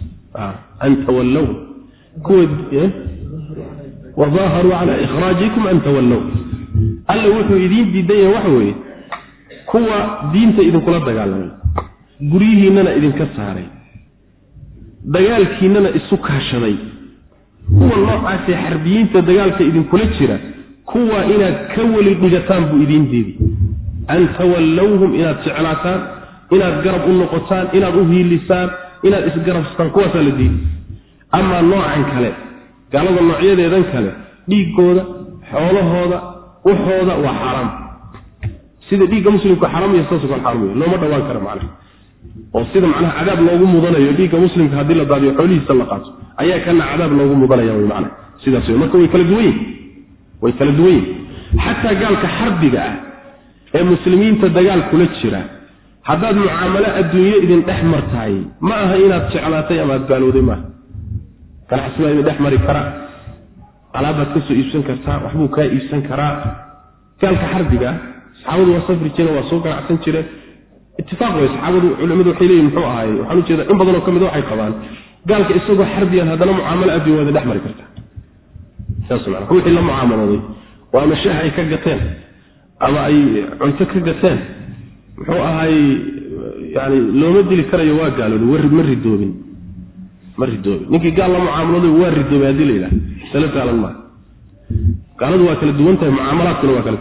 وظاهروا على إخراجكم أن تولوهم ألا وحو يدين بداية وحوي كوا دينتا إذن كلا دقالنا قريه إننا إذن كساري دقالك إننا إسوكها شني هو الله عاسي حربيين تدقالك إذن كلا جرا كوا إنا كول البجتان بو إذن ديدي أن تولوهم إلى تعلاتان إلى قرب النقطان إلى ظهي اللسان إلى إسقرب ستنقوة للدين أما النوع عن كلام قالوا النوعية ذي كلام ديك هذا حوله هذا وحوذا وحرام سيدة ديك مسلم كحرام يستصق الحرمية لو ما دوان كرم عليه وسيدة معناها عذاب لوغو مضانة يديك مسلم كهدي الله بعد يحوليه السلقات أيها كان عذاب لوغو مضانة يوم معنا سيدة سيدة ما كانوا ويكالدوين حتى قال كحرب بقى المسلمين تدقال كل شيء حداد معاملة الدنيا إذن أحمر تاي ما هينا تشعلاتي أما قالوا ذي ما كان حسنا إذن أحمر كرا على بكسو إبسن كرتا وحبوك إبسن كرا قال كحرب بقى سحاول وصفر جينا وصوكا عسن شيرا اتفاق ويسحاول علماء حيلي يمحوها هاي وحنو جيدا إن بضلوا كم دوحي قضان قال كإسوق حربيا هذا لا معاملة الدنيا إذن أحمر كرتا تسمع هو حيلا معاملة ذي وأما الشيحي كقتين ama ay cunto ka gateen wuxuu ahay yaani loo madili karayo waa gaalada maridoobin ninkii gaal la mucaamilada waa ridoobay hadii la ilaahay salaf gaalan ma gaaladu waa kala duwan tahay mucaamalaadkuna waa kala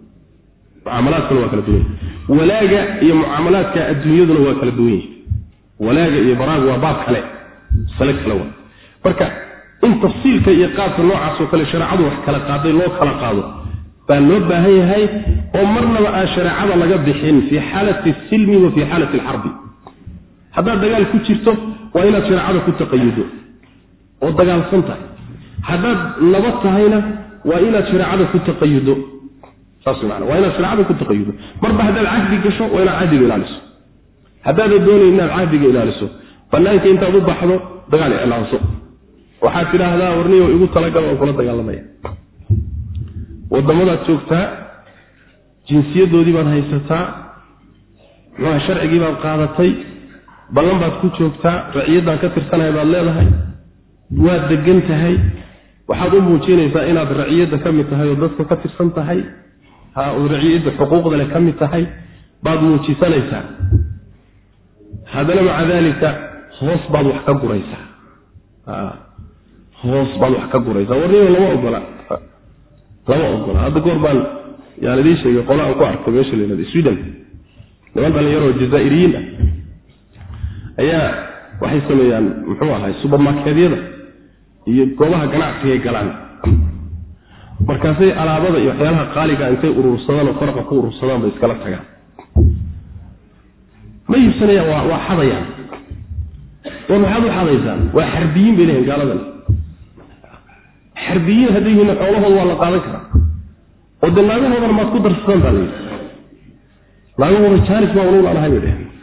duwan walaaga iyo mucaamalaadka adduunyaduna waa kala duwan walaaga iyo baraag waa baab kale salaf kale waa marka in tafsiilka iyo qaabka noocaas oo kale shariicadu wax kala qaaday loo kala qaado فلو باهي هاي ومرنا بقى شريعه laga bixin في حاله السلم وفي حاله الحرب هذا دغال ku jirto waa ina shariicada ku taqayudo oo dagaal santa hada laba tahayna waa ina shariicada ku taqayudo saasuna waa ina shariicada ku taqayudo marba hada ahdi gasho waa ina ahdi ilaaliso hada doonay ina ahdi ilaaliso banaanka intaad u baxdo dagaal iclaanso waxaad tidhaahdaa warniyo igu talagal oo kula dagaalamaya wadamadaad joogtaa jinsiyadoodii baad haysataa maxaa sharcigii baad qaadatay ballan baad ku joogtaa raciyaddan ka tirsanahay baad leedahay waad degan tahay waxaad u muujinaysaa inaad raciyadda ka mid tahay oo dadka ka tirsan tahay oo raciyadda xuquuqda leh ka mid tahay baad muujisanaysaa haddana maca daalika hoos baad wax ka guraysaa warniyo lama ogola hadda goor baan yaan idin sheegay qola aan ku arkay meesha la yidhahdo Sweden niman dhalinyaro Jazaa'iriyiin ayaa waxay sameeyaan muxuu ahay supermarketyada iyo goobaha ganacsiga galaan markaasay alaabada iyo waxyaalaha qaaliga intay urursadaan oo farqa ku urursadaan bay iskala tagaan ma iibsanayaan waa xadayaan maxaad u xadaysaan waa xarbiyiin bay leeyihiin gaaladan xarbiyiin haddii yihiin xoolahooda waa la qaadan karaa oo dee naagahoodana maad ku darsadaan baa layidhi naagahooda jaaris baa unugu laanahay bay dheheen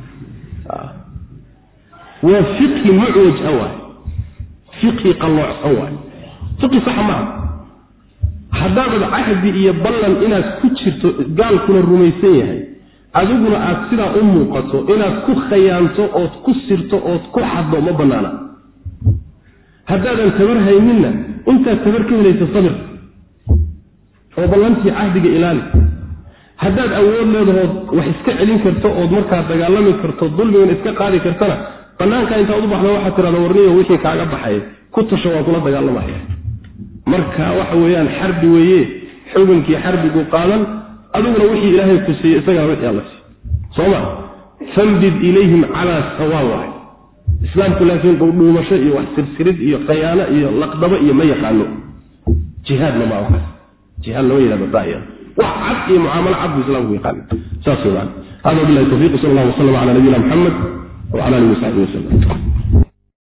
waa fiqhi mucwaj waay fiqhi qalloocsan waay fiqhi sax maaha haddaadad cahdi iyo ballan inaad ku jirto gaalkuna rumaysan yahay adiguna aad sidaa u muuqato inaad ku khayaanto ood ku sirto ood ku xaddo ma bannaana haddaadan tabar hayninna intaad tabar ka helaysa sabir oo ballantii cahdiga ilaali haddaad awood leedahood wax iska celin karto ood markaa dagaalami karto dulmigan iska qaadi kartana bannaanka intaad u baxda waxaad tidhahda warniyo wixii kaaga baxay ku tasho waan kula dagaalamaya marka waxa weeyaan xarbi weeye xukunkii xarbigu qaadan adiguna wixii ilaahay ku siiyey isagaa wixii alla siiyey sooma fambid ilayhim calaa sawaawa islaamku laakiin dhuumasho iyo wax sirsirid iyo khiyaano iyo laqdabo iyo ma yaqaano jihaadna ma aha jihaad loo yidhahdo daaya wax cad iyo mucaamalo cad buu islaamku yaqaan saas weeyaan hada billahi tawfiiq sallallahu alayhi wa sallam ala nabiyina muhammad wa ala alihi wa sahbihi wa sallam